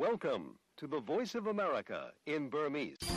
Welcome to the Voice of America in Burmese. ။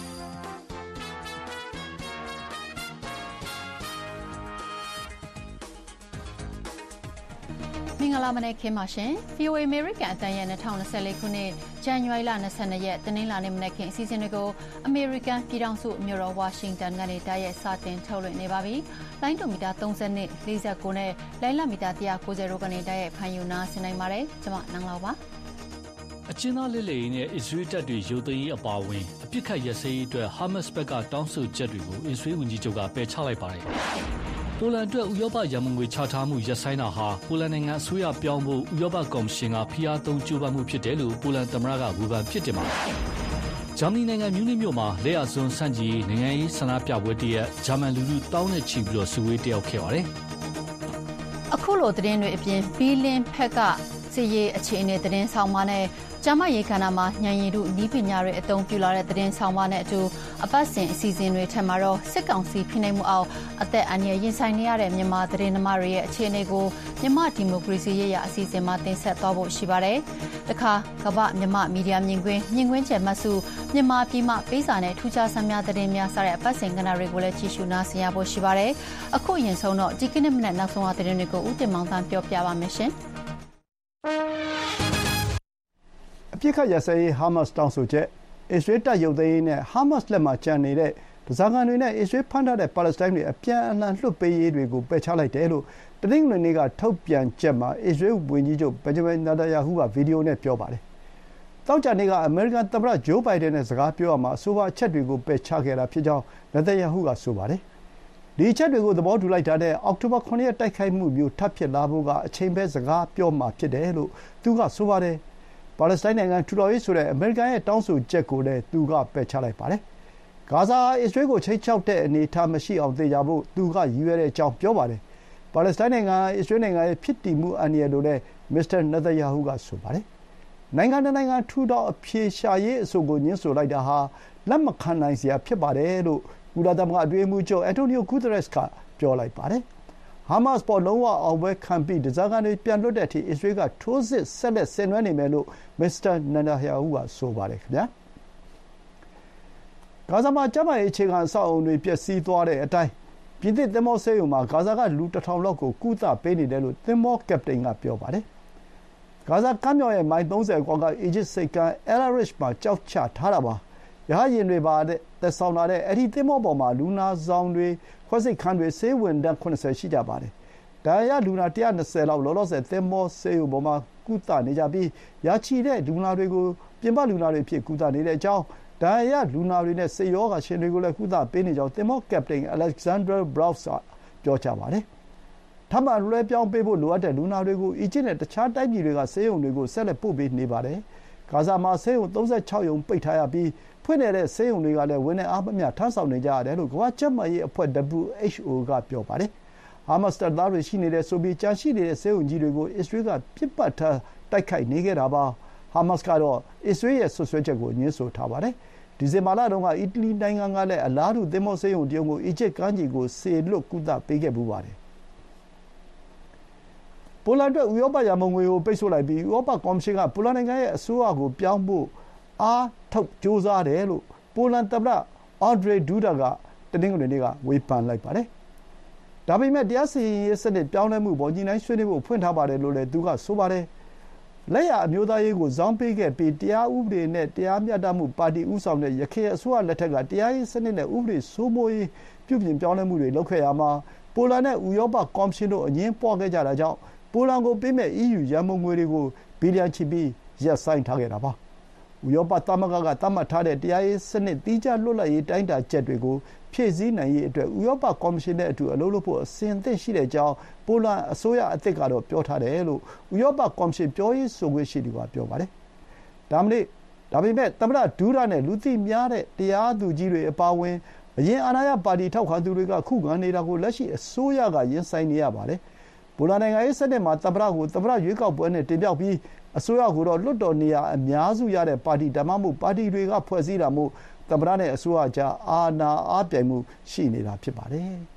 မင်္ဂလာမနက်ခင်းပါရှင်။ VOA American အသံရဲ့2024ခုနှစ်ဇန်နဝါရီလ22ရက်တနင်္လာနေ့မနက်ခင်းအစီအစဉ်တွေကို American ပြည်ထောင်စုမြို့တော် Washington ကနေတိုက်ရိုက်စတင်ထုတ်လွှင့်နေပါပြီ။လိုင်းဒိုမီတာ30နဲ့49နဲ့လိုင်းလမီတာ190တို့ကနေတိုက်ရိုက်ဖန်ယူနာဆင်နိုင်ပါတယ်။ကျွန်မနန်းလောက်ပါ။အချင်းသားလေးလေးနဲ့အစ္စရေးတပ်တွေရုပ်သိမ်းရေးအပါအဝင်အပြစ်ခတ်ရစရေးအတွက်ဟာမတ်စ်ဘက်ကတောင်းဆိုချက်တွေကိုအစ္စရေးဝန်ကြီးချုပ်ကပယ်ချလိုက်ပါတယ်။ပိုလန်အတွက်ဥရောပရန်ပုံငွေချထားမှုရပ်ဆိုင်းတာဟာပိုလန်နိုင်ငံအစိုးရပြောင်းဖို့ဥရောပကော်မရှင်ကဖိအားသုံးကြိုးပမ်းမှုဖြစ်တယ်လို့ပိုလန်သမ္မတကဝေဖန်ပြစ်တင်ပါတယ်။ဂျာမနီနိုင်ငံမြူးနစ်မြို့မှာလက်ရစွန်းစန့်ကျင်နိုင်ငံရေးဆန္ဒပြပွဲတရက်ဂျာမန်လူထုတောင်းနဲ့ချီပြီးစုဝေးတက်ရောက်ခဲ့ပါတယ်။အခုလိုသတင်းတွေအပြင်ဘီလင်းဖက်ကစစ်ရေးအခြေအနေသတင်းဆောင်ပါနဲ့ကျမရေခန္ဓာမှာညံရည်တို့နီးပညာတွေအသုံးပြုလာတဲ့သတင်းဆောင်ပါနဲ့အတူအပတ်စဉ်အစီအစဉ်တွေထက်မှာတော့စစ်ကောင်စီဖိနှိပ်မှုအောက်အသက်အန္တရာယ်ရင်ဆိုင်နေရတဲ့မြန်မာသတင်းသမားတွေရဲ့အခြေအနေကိုမြန်မာဒီမိုကရေစီရေးရအစီအစဉ်မှာတင်ဆက်သွားဖို့ရှိပါတယ်။တခါကမ္ဘာမြန်မာမီဒီယာမြင်ကွင်းကျယ်မှတ်စုမြန်မာပြည်မှပေးစာနဲ့ထူးခြားဆန်းများသတင်းများစတဲ့အပတ်စဉ်ကဏ္ဍတွေကိုလည်းကြည့်ရှုနားဆင်ရဖို့ရှိပါတယ်။အခုရင်ဆုံးတော့ဒီကနေ့မနက်နောက်ဆုံးသတင်းတွေကိုဦးတင်မောင်သန်းပြောပြပါမယ်ရှင်။အပြစ်ခတ်ရစရေးဟာမတ်စ်တောင်းဆိုချက်အစ္စရေးတပ်ရုပ်သိမ်းရေးနဲ့ဟာမတ်စ်လက်မှာကျန်နေတဲ့ဓားစာခံတွေနဲ့အစ္စရေးဖမ်းထားတဲ့ပါလက်စတိုင်းတွေအပြန်အလှန်လွှတ်ပေးရေးတွေကိုပယ်ချလိုက်တယ်လို့တနင်္ဂနွေနေ့ကထုတ်ပြန်ချက်မှာအစ္စရေးဝန်ကြီးချုပ်ဘင်ဂျမင်နာတန်ယာဟုကဗီဒီယိုနဲ့ပြောပါတယ်။သောကြာနေ့ကအမေရိကန်သမ္မတဂျိုးဘိုင်ဒန်နဲ့စကားပြောရမှာအဆိုပါအချက်တွေကိုပယ်ချခဲ့တာဖြစ်ကြောင်းနာတန်ယာဟုကဆိုပါတယ်။ဒီအချက်တွေကိုသဘောတူလိုက်တာနဲ့အောက်တိုဘာ9ရက်တိုက်ခိုက်မှုမျိုးထပ်ဖြစ်လာဖို့ကအချိန်ပဲစကားပြောမှာဖြစ်တယ်လို့သူကဆိုပါတယ်။ပါလက်စတိုင်းနိုင်ငံထူထောင်ရေးဆိုတဲ့အမေရိကန်ရဲ့တောင်းဆိုချက်ကိုလည်းသူကပယ်ချလိုက်ပါတယ်။ဂါဇာအစ္စရေးကိုချိတ်ချောက်တဲ့အနေအထားမရှိအောင်သေချာဖို့သူကရည်ရွယ်တဲ့အကြောင်းပြောပါတယ်။ပါလက်စတိုင်းနိုင်ငံအစ္စရေးနိုင်ငံရဲ့ဖြစ်တည်မှုအန္တရာယ်လို့လည်းမစ္စတာနတန်ယာဟုကဆိုပါတယ်။နိုင်ငံတနိုင်ငံထူထောင်အဖြေရှာရေးအဆိုကိုညှင်းဆိုလိုက်တာဟာလက်မခံနိုင်စရာဖြစ်ပါတယ်လို့ကုလသမဂ္ဂအတွင်းရေးမှူးချုပ်အန်တိုနီယိုဂူသရက်စ်ကပြောလိုက်ပါတယ်။ဟာမတ်စ်ပေါ်လုံးဝအောင်ပွဲခံပြီးဓားစာခံတွေပြန်လွှတ်တဲ့အထိအစ္စရေးကထိုးစစ်ဆက်လက်ဆင်နွှဲနေမယ်လို့မစ္စတာနန်ဒါယာဟုကဆိုပါတယ်ခင်ဗျာ။ဂါဇာမှာကျန်းမာရေးအခြေခံအဆောက်အအုံတွေပျက်စီးသွားတဲ့အတိုင်းပြည်သစ်သင်္ဘောဆေးရုံမှာဂါဇာကလူ1000လောက်ကိုကုသပေးနေတယ်လို့သင်္ဘောကပတိန်ကပြောပါတယ်။ဂါဇာကမ်းမြောင်ရဲ့မိုင်30ကွာကအီဂျစ်ဆိပ်ကမ်းအဲလာရစ်မှာကြောက်ချထားတာပါ။ရဟတ်ယာဉ်တွေပါသက်ဆောင်လာတဲ့အဲ့ဒီသင်္ဘောပေါ်မှာလူနာဆောင်တွေခွဲစိတ်ခန်းတွေဆေးဝန်ထမ်း80ရှိကြပါတယ်။ဒါရလူနာ120လောက်လောလောဆယ်သင်္ဘောဆေးရုံပေါ်မှာကုသနေကြပြီးရာချီတဲ့လူနာတွေကိုပြင်ပလူနာတွေဖြစ်ကုသနေတဲ့အကြောင်းဒါရလူနာတွေနဲ့ဆေးရောဂါရှင်တွေကိုလည်းကုသပေးနေကြောင်းသင်္ဘောကပတိန် Alexander Browse ကပြောကြားပါတယ်။ထပ်မံလွှဲပြောင်းပေးဖို့လိုအပ်တဲ့လူနာတွေကိုအီဂျစ်နဲ့တခြားတိုင်းပြည်တွေကဆေးရုံတွေကိုဆက်လက်ပို့ပေးနေပါတယ်။ဂါဇာမှာဆေးရုံ36ရုံပိတ်ထားရပြီးဖွင့်နေတဲ့ဆေးရုံတွေကလည်းဝန်နဲ့အားမမျှထမ်းဆောင်နေကြရတယ်လို့ကမ္ဘာ့ကျန်းမာရေးအဖွဲ့ WHO ကပြောပါတယ်။ဟာမတ်စ်တပ်သားတွေရှိနေတဲ့ဆိုပြီးကြန့်ရှိနေတဲ့ဆေးရုံကြီးတွေကိုအစ္စရေးကပစ်ပတ်ထားတိုက်ခိုက်နေခဲ့တာပါ။ဟာမတ်စ်ကတော့အစ္စရေးရဲ့ဆွဆွဲချက်ကိုငြင်းဆိုထားပါတယ်။ဒီဇင်ဘာလတုန်းကအီတလီနိုင်ငံကလည်းအလားတူသင်္ဘောဆေးရုံတရုံကိုအီဂျစ်ကမ်းခြေကိုစေလွှတ်ကုသပေးခဲ့ပူပါတယ်။ပိုလန်အတွက်ဥရောပရန်ပုံငွေကိုပိတ်ဆို့လိုက်ပြီးဥရောပကော်မရှင်ကပိုလန်နိုင်ငံရဲ့အစိုးရကိုပြောင်းဖို့အားထုတ်ကြိုးစားတယ်လို့ပိုလန်သမ္မတအန်ဒရေဒူဒါကတနင်္ဂနွေနေ့ကဝေဖန်လိုက်ပါတယ်။ဒါပေမဲ့တရားစီရင်ရေးစနစ်ပြောင်းလဲမှုပေါ်ညှိနှိုင်းဆွေးနွေးဖို့ဖွင့်ထားပါတယ်လို့လည်းသူကဆိုပါတယ်။လက်ရအမျိုးသားရေးကိုဇောင်းပေးခဲ့ပြီးတရားဥပဒေနဲ့တရားမျှတမှုပါတီဦးဆောင်တဲ့ယခင်အစိုးရလက်ထက်ကတရားရေးစနစ်နဲ့ဥပဒေစိုးမိုးရေးပြုပြင်ပြောင်းလဲမှုတွေလုပ်ခဲ့ရမှာပိုလန်နဲ့ဥရောပကော်မရှင်တို့အငြင်းပွားခဲ့ကြတာကြောင့်ပိုလန်ကိုပေးမဲ့ EU ရန်ပုံငွေတွေကိုဘီလီယံချီပြီးရပ်ဆိုင်းထားခဲ့တာပါ။ဥရောပသမဂ္ဂကသတ်မှတ်ထားတဲ့တရားရေးစနစ်သီးခြားလွတ်လပ်ရေးတိုင်းတာချက်တွေကိုဖြည့်ဆည်းနိုင်ရေးအတွက်ဥရောပကော်မရှင်နဲ့အတူအလုပ်လုပ်ဖို့အစဉ်အသင့်ရှိတဲ့အကြောင်းပိုလန်အစိုးရအသစ်ကတော့ပြောထားတယ်လို့ဥရောပကော်မရှင်ပြောရေးဆိုခွင့်ရှိသူကပြောပါတယ်။ဒါပေမဲ့သမ္မတဒူးဒါနဲ့လူသိများတဲ့တရားသူကြီးတွေအပါအဝင်အရင်အာဏာရပါတီထောက်ခံသူတွေကခုခံနေတာကိုလက်ရှိအစိုးရကရင်ဆိုင်နေရပါတယ်။ပိုလန်နိုင်ငံရေးစနစ်မှာသမ္မတရွေးကောက်ပွဲနဲ့တင်မြှောက်ပြီးအစိုးရကိုတော့လွှတ်တော်နေရာအများစုရတဲ့ပါတီဒါမှမဟုတ်ပါတီတွေကဖွဲ့စည်းတာမို့သမ္မတနဲ့အစိုးရကြားအာဏာအားပြိုင်မှုရှိနေတာဖြစ်ပါတယ်။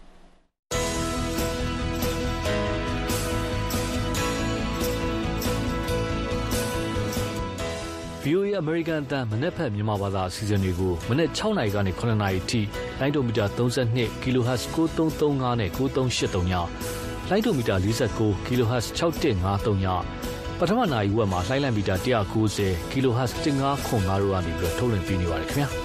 VOA အမေရိကန်အသံမနက်ဖြန်မြန်မာဘာသာအစီအစဉ်တွေကိုမနက်6 နာရီကနေ9 နာရီထိလိုင်းဒိုမီတာ32 kHz 9335နဲ့9383ညလိုင်းဒိုမီတာ49 kHz 6153ညပထမနာရီဝက်မှာလိုင်းလံမီတာ190 kHz 1505တို့ကနေပြီးထုတ်လွှင့်ပေးနေပါတယ်ခင်ဗျာ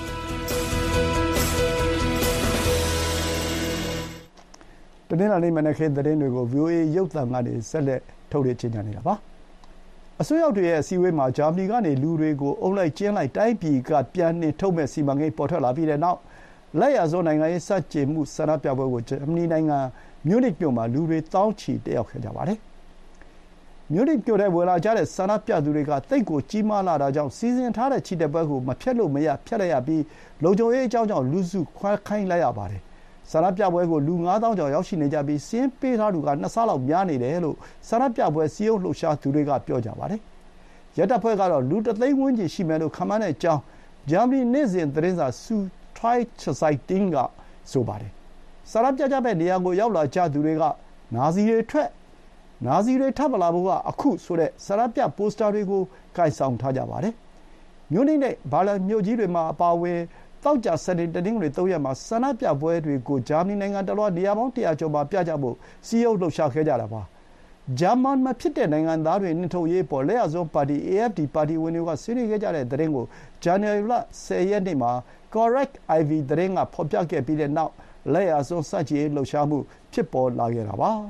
တနင်္လာနေ့မနက်ခင်းသတင်းတွေကို VOA ရုပ်သံကနေဆက်လက်ထုတ်လွှင့်ကြေညာနေတာပါအစိုးရတွေရဲ့အစည်းအဝေးမှာဂျာမနီကနေလူတွေကိုအုံလိုက်ကျင်းလိုက်တိုင်းပြည်ကပြန်နှင်ထုတ်မဲ့စီမံကိန်းပေါ်ထွက်လာပြီးတဲ့နောက်လက်ရစွန်းနိုင်ငံရေးစကြင်မှုဆန္ဒပြပွဲကိုဂျာမနီနိုင်ငံမြူနစ်မြို့မှာလူတွေတောင်းချီတက်ရောက်ခဲ့ကြပါတယ်မြူနစ်မြို့ထဲဝင်လာကြတဲ့ဆန္ဒပြသူတွေကတိတ်ကိုကြီးမားလာတာကြောင့်စီစဉ်ထားတဲ့ချီတက်ပွဲကိုမဖျက်လို့မရဖျက်လိုက်ရပြီးလုံခြုံရေးအကြောင်းကြောင့်လူစုခွဲခိုင်းလိုက်ရပါတယ်ဆန္ဒပြပွဲကိုလူ 9,000 ကျော်ရောက်ရှိနေကြပြီးစီးရင်ပေးထားသူက2ဆလောက်များနေတယ်လို့ဆန္ဒပြပွဲစီးရုံးလှုပ်ရှားသူတွေကပြောကြပါတယ်။ရဲတပ်ဖွဲ့ကတော့လူ3သိန်းဝန်းကျင်ရှိမယ်လို့ခန့်မှန်းတဲ့အကြောင်းဂျာမနီနေ့စဉ်သတင်းစာ Süddeutsche ကဆိုပါတယ်။ဆန္ဒပြကြတဲ့နေရာကိုရောက်လာကြသူတွေကနာဇီတွေထပ်မလာဖို့ကအခုဆိုတဲ့ဆန္ဒပြပိုစတာတွေကိုကိုင်ဆောင်ထားကြပါတယ်။မြူနစ်နဲ့ဘာလင်မြို့ကြီးတွေမှာအပါအဝင်တောက်ကြစနေတနင်္ဂနွေ3ရက်မှာဆန္ဒပြပွဲတွေကိုဂျာမနီနိုင်ငံတလွှားနေရာပေါင်း100ကျော်မှာပြကြဖို့စီးရုံးလှုပ်ရှားခဲ့ကြတာပါဂျာမန်မဖြစ်တဲ့နိုင်ငံသားတွေနှင်ထုတ်ရေးပေါ်လက်ရစွန်းပါတီ AFD ပါတီဝင်တွေကဆွေးနွေးခဲ့ကြတဲ့သတင်းကိုဇန်နဝါရီလ10ရက်နေ့မှာ Correct IV သတင်းကဖော်ပြခဲ့ပြီးတဲ့နောက်လက်ရစွန်းစကြည်လှုပ်ရှားမှုဖြစ်ပေါ်လာခဲ့တာပါ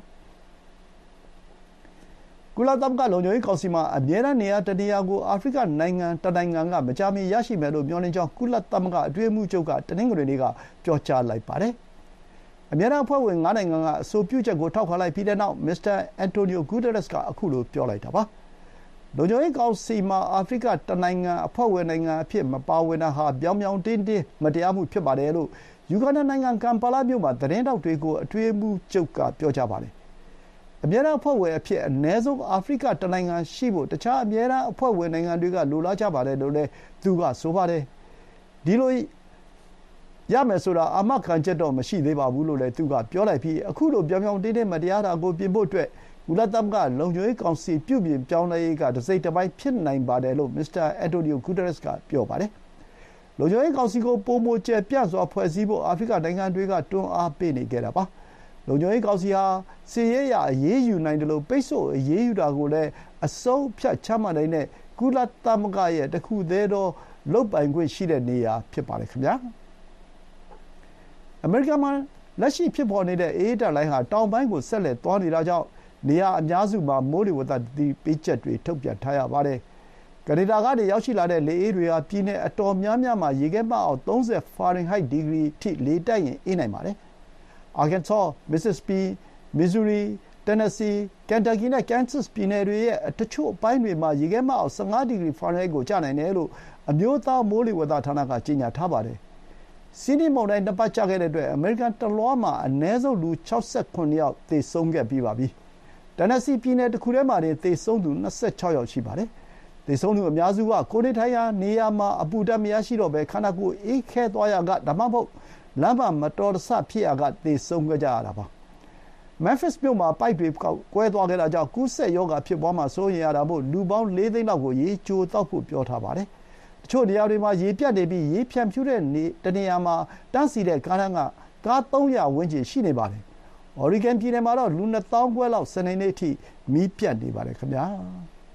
ကုလသမဂ္ဂလုံခြုံရေးကောင်စီမှာအမြဲတမ်းနေရာတနေရာကိုအာဖရိကနိုင်ငံတနိုင်ငံကမကြာမီရရှိမယ်လို့မျှော်လင့်ကြောင်းကုလသမဂ္ဂအတွင်းမှုချုပ်ကတနင်္ဂနွေနေ့ကပြောကြားလိုက်ပါတယ်။အမြဲတမ်းအဖွဲ့ဝင်9နိုင်ငံကအဆိုပြုချက်ကိုထောက်ခံလိုက်ပြီးတဲ့နောက်မစ္စတာအန်တိုနီယိုဂူတာရက်စ်ကအခုလိုပြောလိုက်တာပါ။လုံခြုံရေးကောင်စီမှာအာဖရိကတနိုင်ငံအဖွဲ့ဝင်နိုင်ငံအဖြစ်မပါဝင်တာဟာပြောင်ပြောင်တင်းတင်းမတရားမှုဖြစ်ပါတယ်လို့ယူဂန္ဒာနိုင်ငံကမ်ပါလာမြို့မှာသတင်းတောက်တွေကိုအတွင်းမှုချုပ်ကပြောကြားပါတယ်အမြဲတမ်းအဖွဲ့ဝင်အဖြစ်အ ਨੇ ဆုံးအာဖရိကတနိုင်ငံရှိဖို့တခြားအမြဲတမ်းအဖွဲ့ဝင်နိုင်ငံတွေကလိုလားကြပါတယ်လို့လည်းသူကဆိုပါတယ်ဒီလိုရမယ်ဆိုတာအာမခံချက်တော့မရှိသေးပါဘူးလို့လည်းသူကပြောလိုက်ပြီးအခုလိုပြောင်ပြောင်တင်းတင်းမတရားတာကိုပြင်ဖို့အတွက်ကုလသမဂ္ဂလုံခြုံရေးကောင်စီပြုပြင်ပြောင်းလဲရေးကတစ်စိတ်တစ်ပိုင်းဖြစ်နိုင်ပါတယ်လို့မစ္စတာအန်တိုနီယိုဂူတာရက်စ်ကပြောပါတယ်လုံခြုံရေးကောင်စီကိုပုံမကျပြန့်စွာဖွဲ့စည်းဖို့အာဖရိကနိုင်ငံတွေကတွန်းအားပေးနေကြတာပါလုံခြုံရေးကောင်စီဟာစီရေးရအရေးယူနိုင်တယ်လို့ပိတ်ဆို့အရေးယူတာကိုလည်းအဆုံးဖြတ်ချမှတ်နိုင်တဲ့ကုလသမဂ္ဂရဲ့တခုသေးသောလုပ်ပိုင်ခွင့်ရှိတဲ့နေရာဖြစ်ပါတယ်ခင်ဗျာအမေရိကန်မှာလက်ရှိဖြစ်ပေါ်နေတဲ့အေးတက်လိုင်းဟာတောင်ပိုင်းကိုဆက်လက်သွားနေတာကြောင့်နေရာအများစုမှာမိုးလေဝသသတိပေးချက်တွေထုတ်ပြန်ထားရပါတယ်ကနေဒါကနေရောက်ရှိလာတဲ့လေအေးတွေဟာပြည်နယ်အတော်များများမှာရေခဲမှတ်အောက်30 Fahrenheit ဒီဂရီထိလေတိုက်ရင်အေးနိုင်ပါတယ်Arkansas, Mississippi, Missouri, Tennessee, Kentucky နဲ့ Kansas ပြည်နယ်တွေရဲ့တချို့အပိုင်းတွေမှာရေခဲမှတ်အောက်15ဒီဂရီ Fahrenheit ကိုကျနိုင်တယ်လို့အမျိုးသားမိုးလေဝသဌာနကကြေညာထားပါတယ်။စီးနီးမုန်တိုင်းနှစ်ပတ်ကျခဲ့တဲ့အတွက်အမေရိကန်တလွှားမှာအနည်းဆုံးလူ68ယောက်သေဆုံးခဲ့ပြီးပါပြီ။ Tennessee ပြည်နယ်တစ်ခုထဲမှာတင်သေဆုံးသူ26ယောက်ရှိပါတယ်။သေဆုံးသူအများစုကကိုနေထိုင်ရာနေရာမှာအပူဓာတ်မရရှိတော့ဘဲခန္ဓာကိုယ်အေးခဲသွားရကဒါမှမဟုတ်လမ်းမှာမတော်တဆဖြစ်ရာကသေဆုံးကြရတာပါ။ Memphis မြို့မှာပိုက်တွေကွဲသွားခဲ့တာကြောင့်ကူးစက်ရောဂါဖြစ်ပွားမှာစိုးရိမ်ရတာမို့လူပေါင်း4သိန်းလောက်ကိုရေချိုတောက်ဖို့ပြောထားပါတယ်။တချို့နေရာတွေမှာရေပြတ်နေပြီးရေဖြန့်ဖြူးတဲ့တနေရာမှာတန်းစီတဲ့ကားတန်းကကား300ဝန်းကျင်ရှိနေပါတယ်။ Oregon ပြည်နယ်မှာတော့လူ2000ခွဲလောက်စနေနေ့အထိမီးပြတ်နေပါတယ်ခင်ဗျာ။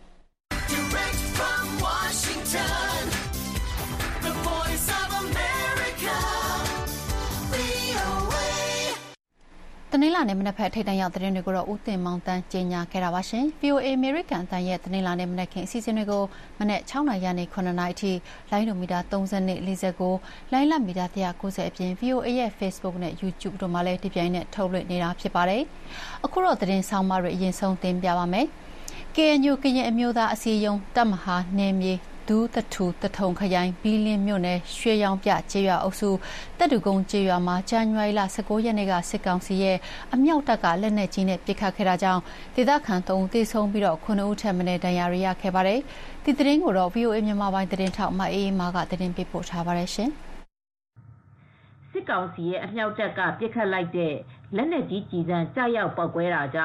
တနင်္လာနေ့မနက်ဖက်ထိပ်တန်းရောက်သတင်းတွေကိုတော့ဦးတင်မောင်တန်းကြီးညာခဲ့တာပါရှင်။ VOA အမေရိကန်အသံရဲ့တနင်္လာနေ့မနက်ခင်းအစီအစဉ်တွေကိုမနက်6:00နာရီကနေ9:00နာရီအထိလိုင်းဒိုမီတာ3249လိုင်းလမီတာ190အပြင် VOA ရဲ့ Facebook နဲ့ YouTube တို့မှာလည်းဒီပြိုင်နဲ့ထုတ်လွှင့်နေတာဖြစ်ပါတယ်။အခုတော့သတင်းဆောင်မတွေအရင်ဆုံးတင်ပြပါမယ်။ KNU ကရင်အမျိုးသားအစည်းအရုံးတပ်မဟာနယ်မြေဒူးတထူတထုံခရိုင်ဘီလင်းမြို့နယ်ရွှေရောင်ပြကျေးရွာအုပ်စုတပ်တူကုန်းကျေးရွာမှာဇန်နဝါရီလ19ရက်နေ့ကစစ်ကောင်စီရဲ့အမြောက်တပ်ကလက်နက်ကြီးနဲ့ပစ်ခတ်ခဲ့တာကြောင့်ဒေသခံ3ဦးသေဆုံးပြီးတော့9ဦးထပ်မံဒဏ်ရာရခဲ့ပါတယ်။ဒီသတင်းကိုတော့ VOA မြန်မာပိုင်းသတင်းထောက်မအေးမာကသတင်းပေးပို့ထားပါတယ်ရှင်။စစ်ကောင်စီရဲ့အမြောက်တပ်ကပစ်ခတ်လိုက်တဲ့လက်နက်ကြီးကြီးစံကြောက်ရောက်ပောက်ကွဲတာကြောင့်ဇ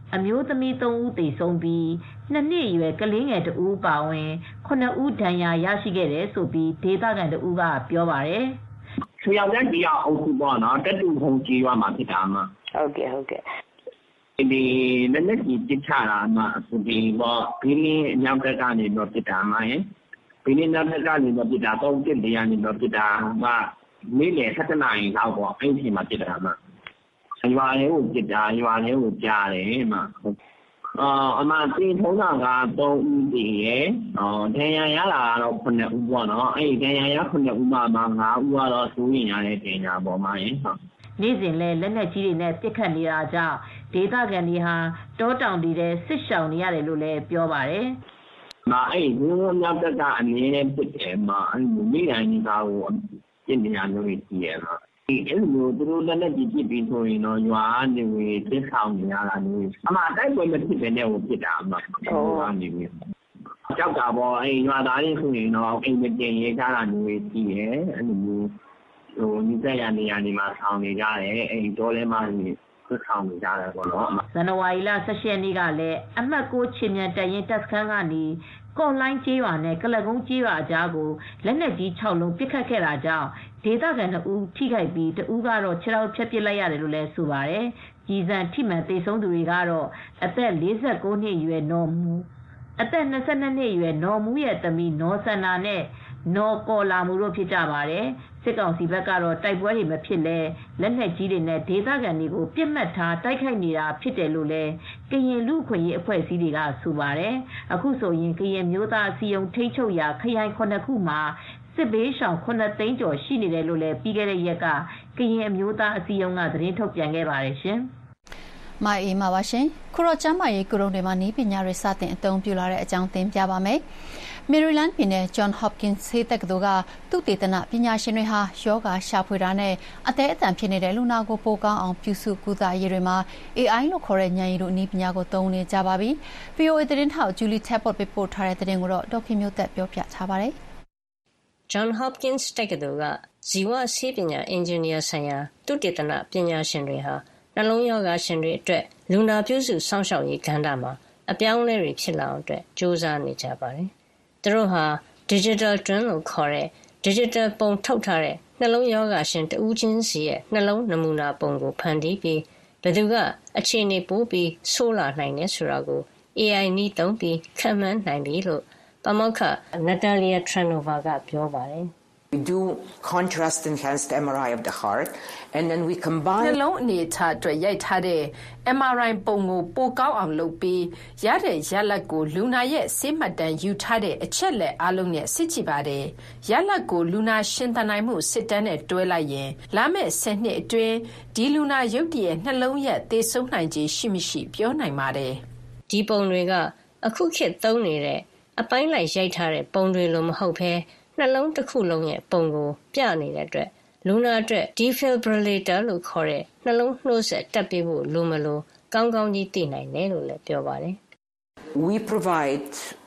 အမျိုးသမီး3ဦးသေဆုံးပြီး2နှစ်အရွယ်ကလေးငယ်2ဦးပါဝင်9ဦးဒဏ်ရာရရှိခဲ့တယ်ဆိုပြီးဒေသခံ2ဦးကပြောပါတယ်။ဆွေရောက်တဲ့ဒီအုပ်စုပေါ့နော်တက်တူခုံကြီးရွာမှာဖြစ်တာမှာဟုတ်ကဲ့ဒီလက်ကြီးပြစ်ချတာမှာဒီပေါ့ဘီလင်းအမြောက်တက်ကနေတော့ပြစ်တာမှာဘီလင်းနောက်တက်ကနေတော့ပြစ်တာ3ပြစ်နေရနေတော့ပြစ်တာမှာနေ့လယ်7နာရီလောက်ပေါ့အဲ့ဒီမှာပြစ်တာမှာရွာလေးကိုပြစ်တာရွာလေးကိုကြားတယ်မှာအမှတင်ထုံးတာက3ဦးတည်ရယ်ဒဏ်ရာရတာကတော့9ဦးပေါ့နော်အဲ့ဒီဒဏ်ရာရ9ဦးမှာ5ဦးကတော့စိုးရင်ရတဲ့တင်ညာပေါ်မှာဟုတ်နေ့စဉ်လဲလက်နက်ကြီးတွေနဲ့ပစ်ခတ်နေတာကြောင့်ဒေသခံတွေဟာတောတောင်တွေထဲစစ်ရှောင်နေရတယ်လို့လည်းပြောပါတယ်။အဲ့ဒီမြောက်တက်ကအမြဲတမ်းဖြစ်တယ်မှာအဲ့ဒီမိတိုင်းကြီးသားကိုပြစ်နေရလို့ရှိရမှာအဲ့လိုသူတို့လက်နဲ့ကြည့်ပြီးဆိုရင်တော့ရွာနေဝင်တစ်ဆောင်နေရတာမျိုးအမှတိုက်ပွဲမဖြစ်တဲ့နဲ့ကိုဖြစ်တာအမှရွာနေဝင်ကြောက်တာပေါ့အဲ့ရွာသားတွေဆိုရင်တော့အိမ်မတင်ရေးကြတာမျိုးရှိရဲအဲ့လိုမျိုးနိစ္စရနေရနေမှာဆောင်နေကြတယ်အဲ့ဒီတော့လဲမှဆောင်နေကြတယ်ပေါ့နော်ဇန်နဝါရီလ18ရက်နေ့ကလည်းအမှတ်6ချင်းမြန်တရင်တပ်စခန်းကနေကော့လိုင်းကျေးရွာနဲ့ကလကုန်းကျေးရွာအကြားကိုလက်နက်ကြီး6လုံးပစ်ခတ်ခဲ့တာကြောင့်ဒေသခံ2ဦးထိခိုက်ပြီး2ဦးကတော့ခြေထောက်ဖြတ်ပစ်လိုက်ရတယ်လို့လည်းဆိုပါတယ်။ကြီးစံထိမှန်သေဆုံးသူတွေကတော့အသက်49နှစ်အရွယ်နော်မူအသက်22နှစ်အရွယ်နော်မူရဲ့သမီးနော်ဆန္နာနဲ့နော်ကော်လာမူတို့ဖြစ်ကြပါတယ်။စစ်ကောင်စီဘက်ကတော့တိုက်ပွဲတွေမဖြစ်လဲလက်နက်ကြီးတွေနဲ့ဒေသခံတွေကိုပြစ်မှတ်ထားတိုက်ခိုက်နေတာဖြစ်တယ်လို့လည်းကရင်လူ့အခွင့်အရေးအဖွဲ့အစည်းတွေကဆိုပါတယ်။အခုဆိုရင်ကရင်မျိုးသားအစည်းအရုံးထိန်းချုပ်ရာခရိုင်9ခုမှာစစ်ဘေးရှောင်9သိန်းကျော်ရှိနေတယ်လို့လည်းပြီးခဲ့တဲ့ရက်ကကရင်အမျိုးသားအစည်းအရုံးကသတင်းထုတ်ပြန်ခဲ့ပါတယ်ရှင်။မိုင်အေးမှာပါရှင်။ခုတော့ကျမ်းမာရေးကုရုံတွေမှာနည်းပညာတွေစတင်အသုံးပြုလာတဲ့အကြောင်းသင်ပြပါမယ်။ Maryland ပြည်နယ် John Hopkins ဆေးတက္ကသိုလ်ကသုတေသနပညာရှင်တွေဟာယောဂရှာဖွေတာနဲ့အသေးအတန်ဖြစ်နေတဲ့လူနာကိုပိုကောင်းအောင်ပြုစုကုသရေးတွေမှာ AI လို့ခေါ်တဲ့ဉာဏ်ရည်တို့နည်းပညာကိုသုံးနေကြပါပြီ။ VOA သတင်းထောက် Julie Tappert ပေးပို့ထားတဲ့သတင်းကိုတော့ဒေါခင်မျိုးသက်ပြောပြထားပါတယ်။ John Hopkins တက္ကသိုလ်ကဇီဝဆေးပညာအင်ဂျင်နီယာဆိုင်ရာသုတေသနပညာရှင်တွေဟာနှလုံးရောဂါရှင်တွေအတွက်လူနာပြုစုစောင့်ရှောက်ရေးကဏ္ဍမှာအပြောင်းအလဲတွေဖြစ်လာအောင်အတွက်ကြိုးစားနေကြပါတယ်။သူတို့ဟာ Digital Twin လို့ခေါ်တဲ့ Digital ပုံထုတ်ထားတဲ့နှလုံးရောဂါရှင်တဦးချင်းစီရဲ့နှလုံးနမူနာပုံကိုဖန်တီးပြီးဘယ်သူကအခြေအနေပိုပြီးဆိုးလာနိုင်တယ်ဆိုတာကို AI နည်းသုံးပြီးခန့်မှန်းနိုင်ပြီလို့ပါမောက္ခ Natalia Tranova ကပြောပါတယ် We do contrast enhanced MRI of the heart and then we combine နှလုံးအနေအထားအတွက်ရိုက်ထားတဲ့ MRI ပုံကိုပိုကောင်းအောင်လုပ်ပြီးရတဲ့ရလဒ်ကိုလူနာရဲ့ဆေးမှတ်တမ်းယူထားတဲ့အချက်လက်အလုံးနဲ့စစ်ကြည့်ပါတယ်။ရလဒ်ကိုလူနာရှင်သန်နိုင်မှုစစ်တမ်းနဲ့တွဲလိုက်ရင်လာမယ့်10နှစ်အတွင်းဒီလူနာရုပ်တရက်နှလုံးရက်သေဆုံးနိုင်ခြေရှိမရှိပြောနိုင်ပါတယ်။ဒီပုံတွေကအခုခေတ်သုံးနေတဲ့အပိုင်းလိုက်ရိုက်ထားတဲ့ပုံတွေလိုမဟုတ်ဘဲနှလုံးတစ်ခုလုံးရဲ့ပုံကိုပြနေတဲ့အတွက်လူနာအတွက် defibrillator လို့ခေါ်တဲ့နှလုံးနှိုးဆက်တက်ပေးဖို့လိုမလို့ကောင်းကောင်းကြီးသိနိုင်တယ်လို့လည်းပြောပါတယ်။ We provide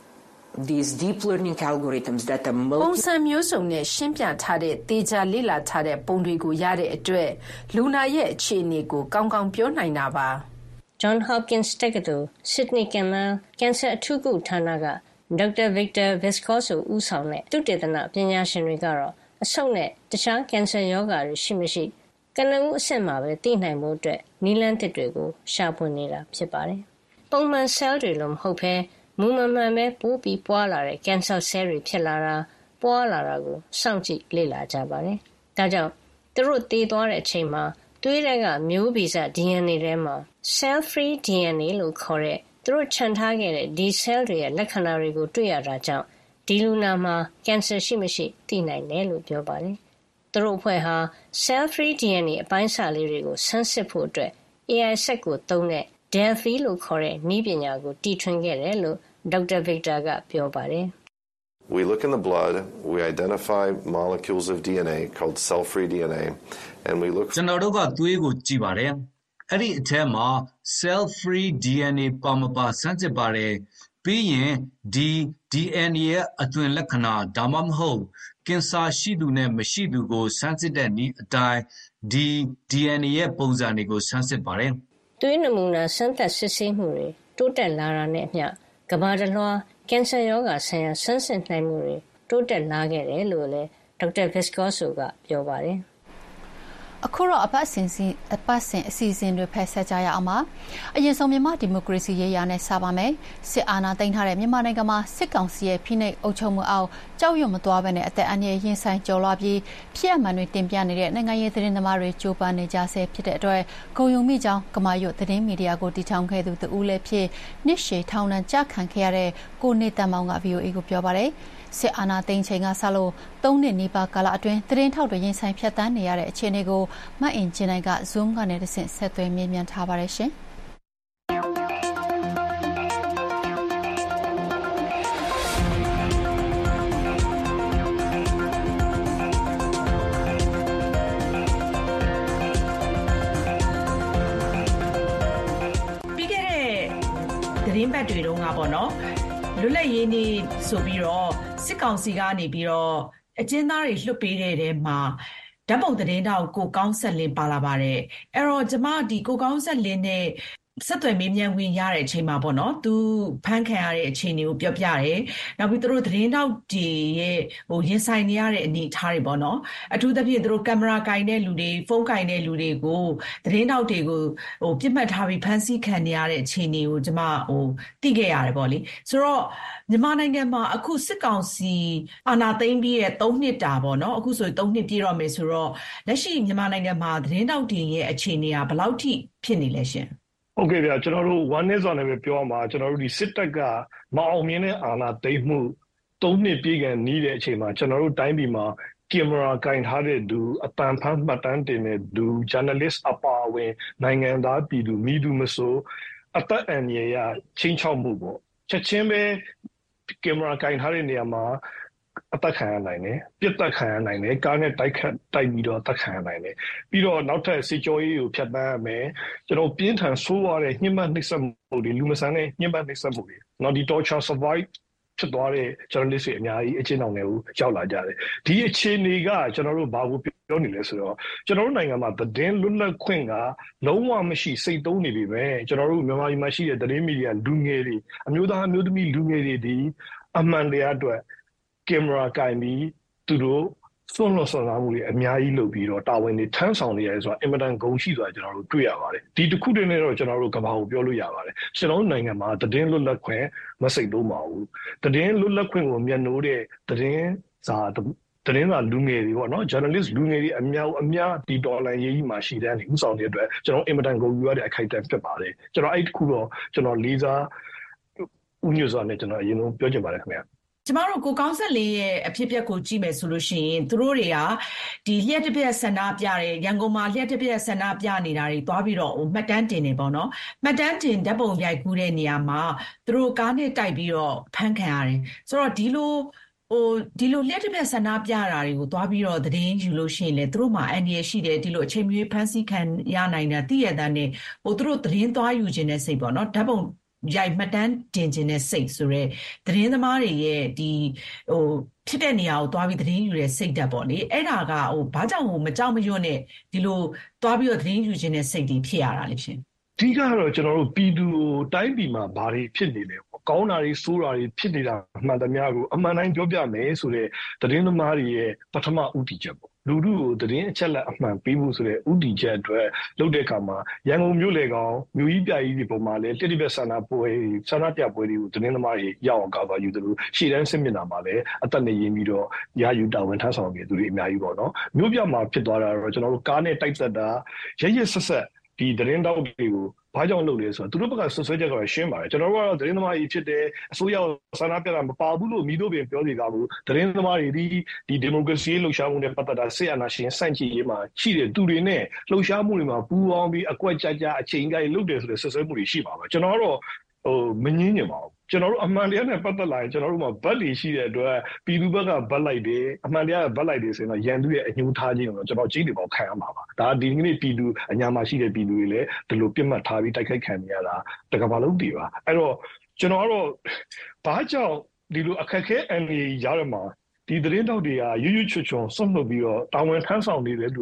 these deep learning algorithms that are ပုံစံမျိုးစုံနဲ့ရှင်းပြထားတဲ့သေချာလေ့လာထားတဲ့ပုံတွေကိုရတဲ့အတွက်လူနာရဲ့အခြေအနေကိုကောင်းကောင်းပြောနိုင်တာပါ။ John Hopkins တက္ကသိုလ် Sydney Kimmel ကင်ဆာအထူးကုဌာနကဒေါက်တာ Victor Viscoso ဦးဆောင်တဲ့သုတေသနပညာရှင်တွေကတော့အဆုတ်နဲ့တခြားကင်ဆာရောဂါတွေရှိမရှိကနဦးအဆင့်မှာပဲသိနိုင်မှုအတွက်နည်းလမ်းသစ်တွေကိုရှာဖွေနေတာဖြစ်ပါတယ်။ပုံမှန် cell တွေလိုမဟုတ်ဘဲမူမမှန်ပဲပိုးပြီးပွားလာတဲ့ကင်ဆာ cell တွေဖြစ်လာတာပွားလာတာကိုစောင့်ကြည့်လေ့လာကြပါတယ်။ဒါကြောင့်သူတို့သေသွားတဲ့အချိန်မှာသွေးထဲကမျိုးဗီဇ DNA ထဲမှာ cell-free DNA လို့ခေါ်တဲ့သူတို့ခြံထားခဲ့တဲ့ဒီ cell တွေရဲ့လက္ခဏာတွေကိုတွေ့ရတာကြောင့်ဒီလူနာမှာကင်ဆာရှိမရှိသိနိုင်တယ်လို့ပြောပါတယ်။သူတို့အဖွဲ့ဟာ cell-free DNA အပိုင်းအစလေးတွေကိုဆန်းစစ်ဖို့အတွက် AI စက်ကိုသုံးတဲ့ Delphi လို့ခေါ်တဲ့နည်းပညာကိုတီထွင်ခဲ့တယ်လို့ဒေါက်တာ Victor ကပြောပါတယ်။ We look in the blood, we identify molecules of DNA called cell-free DNA, and we look ကျွန်တော်တို့ကသွေးကိုကြည့်ပါတယ်။အဲ့ဒီအထဲမှာ cell-free DNA ပါမပါစမ်းစစ်ပါတယ်။ပြီးရင်ဒီ DNA ရဲ့အသွင်လက္ခဏာဒါမှမဟုတ်ကင်ဆာရှိသူနဲ့မရှိသူကိုစမ်းစစ်တဲ့နည်းအတိုင်းဒီ DNA ရဲ့ပုံစံတွေကိုစမ်းစစ်ပါတယ်။သွေးနမူနာစမ်းသပ်စစ်ဆေးမှုတွေတိုးတက်လာတာနဲ့အမျှကမ္ဘာတစ်လွှားကင်ဆာရောဂါဆိုင်ရာဆန်းစစ်နိုင်မှုတွေတိုးတက်လာခဲ့တယ်လို့လည်းဒေါက်တာ Viscoso ကပြောပါတယ်။အခုတော့အပတ်စဉ်အစီအစဉ်တွေဖက်ဆက်ကြရအောင်ပါအရင်ဆုံးမြန်မာဒီမိုကရေစီရေးရာနဲ့စပါမယ်စစ်အာဏာသိမ်းထားတဲ့မြန်မာနိုင်ငံမှာစစ်ကောင်စီရဲ့ဖိနှိပ်အုပ်ချုပ်မှုအောက်ကြောက်ရွံ့မသွားဘဲနဲ့အသက်အန္တရာယ်ရင်ဆိုင်ကျော်လွှားပြီးဖြစ်အမှန်တွေတင်ပြနေတဲ့နိုင်ငံရေးသတင်းသမားတွေကြိုးပမ်းနေကြဆဲဖြစ်တဲ့အတွက်ဂုဏ်ယူမိကြောင်းကမာရွတ်သတင်းမီဒီယာကိုတည်ထောင်ခဲ့သူတဦးလည်းဖြစ်နှစ်ရှည်ထောင်ဒဏ်ကျခံခဲ့ရတဲ့ကိုနေတန်မောင်က VOA ကိုပြောပါတယ်စစ်အာဏာသိမ်းချိန်ကစလို့3နှစ်နီးပါးကာလအတွင်းသတင်းထောက်တွေရင်ဆိုင်ဖြတ်တန်းနေရတဲ့အခြေအနေကိုမအင်ဂျင်နိုင်က Zoom ကနေတဆင့်ဆက်သွယ်မေးမြန်းထားပါတယ်ရှင်။ပြီးခဲ့တဲ့သတင်းပတ်တွေတုန်းကပေါ့နော်လွတ်လပ်ရေးနေ့ဆိုပြီးတော့စစ်ကောင်စီကနေပြီးတော့အကျဉ်းသားတွေလွှတ်ပေးတဲ့တဲမှာဓာတ်ပုံသတင်းတောက်ကိုကောင်းဆက်လင်းပါလာပါတယ်အဲ့တော့ကျမဒီကိုကောင်းဆက်လင်းနဲ့ဆက်သွယ်မေးမြန်းဝင်ရတဲ့အချိန်မှာပေါ့နော်သူဖမ်းခံရတဲ့အခြေအနေကိုပြောပြတယ်နောက်ပြီးသူတို့သတင်းတောက်တွေရဲ့ရင်ဆိုင်နေရတဲ့အနေအထားတွေပေါ့နော်အထူးသဖြင့်သူတို့ကင်မရာကင်တဲ့လူတွေဖုန်းကင်တဲ့လူတွေကိုသတင်းတောက်တွေကိုပြစ်မှတ်ထားပြီးဖမ်းဆီးခံနေရတဲ့အခြေအနေကိုကျမသိခဲ့ရတယ်ပေါ့လေဆိုတော့မြန်မာနိုင်ငံမှာအခုစစ်ကောင်စီအာဏာသိမ်းပြီးရဲ့3နှစ်တာပေါ့နော်အခုဆို3နှစ်ပြည့်တော့မယ်ဆိုတော့လက်ရှိမြန်မာနိုင်ငံမှာသတင်းတောက်တွေရဲ့အခြေအနေကဘယ်လောက်ထိဖြစ်နေလဲရှင်ဟုတ်ကဲ့ဗျာကျွန်တော်တို့1နှစ်စွာနဲ့ပဲပြောမှာကျွန်တော်တို့ဒီစစ်တပ်ကမအောင်မြင်တဲ့အာဏာသိမ်းမှု3နှစ်ပြည့်ကန်နီးတဲ့အချိန်မှာကျွန်တော်တို့တိုင်းပြည်မှာကင်မရာကင်ထားတဲ့သူအပန်ဖမ်းမှတ်တမ်းတင်တဲ့သူ journalist အပါအဝင်နိုင်ငံသားပြည်သူမိသူမဆိုအသက်အန္တရာယ်ရချင်းချောက်မှုပေါ့ချက်ချင်းပဲကင်မရာကင်ထားတဲ့နေရာမှာအသက်ခံရနိုင်တယ်ပြစ်သက်ခံရနိုင်တယ်ကားနဲ့တိုက်ပြီးတော့အသက်ခံရနိုင်တယ်ပြီးတော့နောက်ထပ်စစ်ကြောရေးကိုဖျက်ဆီးရမယ်ကျွန်တော်ပြင်းထန်ဆိုးရတဲ့ညှဉ်းပန်းနှိပ်စက်မှုတွေလူမဆန်တဲ့ညှဉ်းပန်းနှိပ်စက်မှုတွေနောက်ဒီ torture survive ဖြစ်သွားတဲ့ journalist တွေအများကြီးအချင်းအောင်တွေကိုရောက်လာကြတယ်ဒီအခြေအနေကကျွန်တော်တို့ဘာကိုပြောနေလဲဆိုတော့ကျွန်တော်တို့နိုင်ငံမှာသတင်းလွတ်လပ်ခွင့်ကလုံးဝမရှိစိတ်သုံးနေပြီပဲကျွန်တော်တို့မြန်မာပြည်မှာရှိတဲ့သတင်းမီဒီယာလူငယ်တွေအမျိုးသားအမျိုးသမီးလူငယ်တွေဒီအမှန်တရားအတွက်ကင်မရာကင်ပြီးသူတို့စွန့်လွတ်စွန့်စားမှုတွေအများကြီးလုပ်ပြီးတော့တာဝန်တွေထမ်းဆောင်နေရတယ်ဆိုတာအင်မတန်ဂုဏ်ရှိစွာကျွန်တော်တို့တွေ့ရပါတယ်ဒီတစ်ခုတည်းနဲ့တော့ကျွန်တော်တို့ကမ္ဘာကိုပြောလို့ရပါတယ်ကျွန်တော်တို့နိုင်ငံမှာသတင်းလွတ်လပ်ခွင့်မစိတ်သုံးပါဘူးသတင်းလွတ်လပ်ခွင့်ကိုမျက်နှိုးတဲ့သတင်းစာလူငယ်တွေပေါ့နော် journalist လူငယ်တွေအများဒီဒေါ်လာရေးကြီးမှာရှိတဲ့ဥဆောင်တဲ့အတွက်ကျွန်တော်အင်မတန်ဂုဏ်ယူရတဲ့အခိုက်အတန့်ဖြစ်ပါတယ်ကျွန်တော်အဲ့ဒီတစ်ခုတော့ကျွန်တော်လေးစားဥညွှတ်စွာနဲ့ကျွန်တော်အရင်ဆုံးပြောချင်ပါတယ်ခင်ဗျာကျမတို့ကိုကောင်းဆက်လင်းရဲ့အဖြစ်အပျက်ကိုကြည့်မယ်ဆိုလို့ရှိရင်သူတို့တွေကဒီလျှက်တစ်ပြက်ဆန္ဒပြတယ်ရန်ကုန်မှာလျှက်တစ်ပြက်ဆန္ဒပြနေတာတွေတွားပြီးတော့မှတ်တမ်းတင်နေပေါ့နော်မှတ်တမ်းတင်ဓာတ်ပုံရိုက်ကူးတဲ့နေရာမှာသူတို့ကားနဲ့တိုက်ပြီးတော့ဖမ်းခံရတယ်ဆိုတော့ဒီလိုလျှက်တစ်ပြက်ဆန္ဒပြတာတွေကိုတွားပြီးတော့သတင်းယူလို့ရှိရင်လေသူတို့မှာအန္တရာယ်ရှိတယ်ဒီလိုအချိန်မရွေးဖမ်းဆီးခံရနိုင်တာသိရတဲ့နဲ့သူတို့သတင်းတွားယူခြင်းနဲ့စိတ်ပေါ့နော်ဓာတ်ပုံရိုက်မှတ်တမ်းတင်ခြင်းနဲ့စိတ်ဆိုရဲသတင်းသမားတွေရဲ့ဒီဖြစ်တဲ့နေရာကိုတွားပြီးသတင်းယူတဲ့စိတ်ဓာတ်ပေါ့လေအဲ့ဒါကဘာကြောင့်မကြောက်မရွံ့နဲ့ဒီလိုတွားပြီးတော့သတင်းယူခြင်းနဲ့စိတ်တွေဖြစ်ရတာလေရှင်အဓိကတော့ကျွန်တော်တို့ပြည်သူတိုင်းပြည်မှာဘာတွေဖြစ်နေလဲပေါ့ကောင်းတာတွေဆိုးတာတွေဖြစ်နေတာမှန်သမျှကိုအမှန်တိုင်းပြောပြမယ်ဆိုတဲ့သတင်းသမားတွေရဲ့ပထမဥတီချက်ပေါ့လူထုကိုသတင်းအချက်လက်အမှန်ပေးဖို့ဆိုတဲ့ဥတီချက်အတွက်လုပ်တဲ့အခါမှာရန်ကုန်မြို့လေကောင်မြို့ကြီးပြကြီးဒီပုံမှာလည်းတစ်ဆန္ဒပြပွဲတွေကိုသတင်းသမားတွေရောက်အောင်ကာကွယ်ယူသလိုရှေ့တန်းစစ်မျက်နှာမှာလည်းအသက်နဲ့ရင်းပြီးတော့ရာယူတာဝန်ထမ်းဆောင်နေသူတွေအများကြီးပေါ့နော်မြို့ပြမှာဖြစ်သွားတာတော့ကျွန်တော်တို့ကားနဲ့တိုက်သက်တာရရဆက်ဒီသတင်းတောက်တွေကိုဘာကြောင့်လုပ်လဲဆိုတော့သူတို့ဘက်ကဆွဆွဲချက်ကတော့ရှင်းပါတယ်ကျွန်တော်တို့ကတော့သတင်းသမားကြီးဖြစ်တယ်အစိုးရဆန္ဒပြတာမပါဘူးလို့မိတို့ပင်ပြောစီကားဘူးသတင်းသမားတွေဒီဒီမိုကရေစီလှုပ်ရှားမှုနဲ့ပတ်သက်တာစစ်အာဏာရှင်စန့်ကျင်ရေးမှာရှိတဲ့သူတွေနဲ့လှုပ်ရှားမှုတွေမှာပူးပေါင်းပြီးအကွက်ကြကြအချိန်ကြီးလုပ်တယ်ဆိုတဲ့ဆွဆွဲမှုတွေရှိပါပဲကျွန်တော်ကတော့မငင်းညင်ပါဘူးကျွန်တော်တို့အမှန်တရားနဲ့ပတ်သက်လာရင်ကျွန်တော်တို့မှာဗတ်တွေရှိတဲ့အတွက်ပြည်သူဘက်ကဗတ်လိုက်တယ်အမှန်တရားကဗတ်လိုက်တယ်ဆိုရင်တော့ရန်သူရဲ့အညှိုးထားခြင်းကိုတော့ကျွန်တော်ကြီးတွေပေါ့ခံရမှာပါဒါဒီနေ့ပြည်သူအညာမှာရှိတဲ့ပြည်သူတွေလည်းဒီလိုပြစ်မှတ်ထားပြီးတိုက်ခိုက်ခံနေရတာတကဘာလုံးတည်ပါအဲ့တော့ကျွန်တော်ကတော့ဘာကြောင့်ဒီလိုအခက်ခဲအန်ဒီရရမှာဒီသတင်းတောက်တွေကရွရွချွတ်ချွန်ဆွတ်နှုတ်ပြီးတော့တာဝန်ထမ်းဆောင်နေတယ်လို့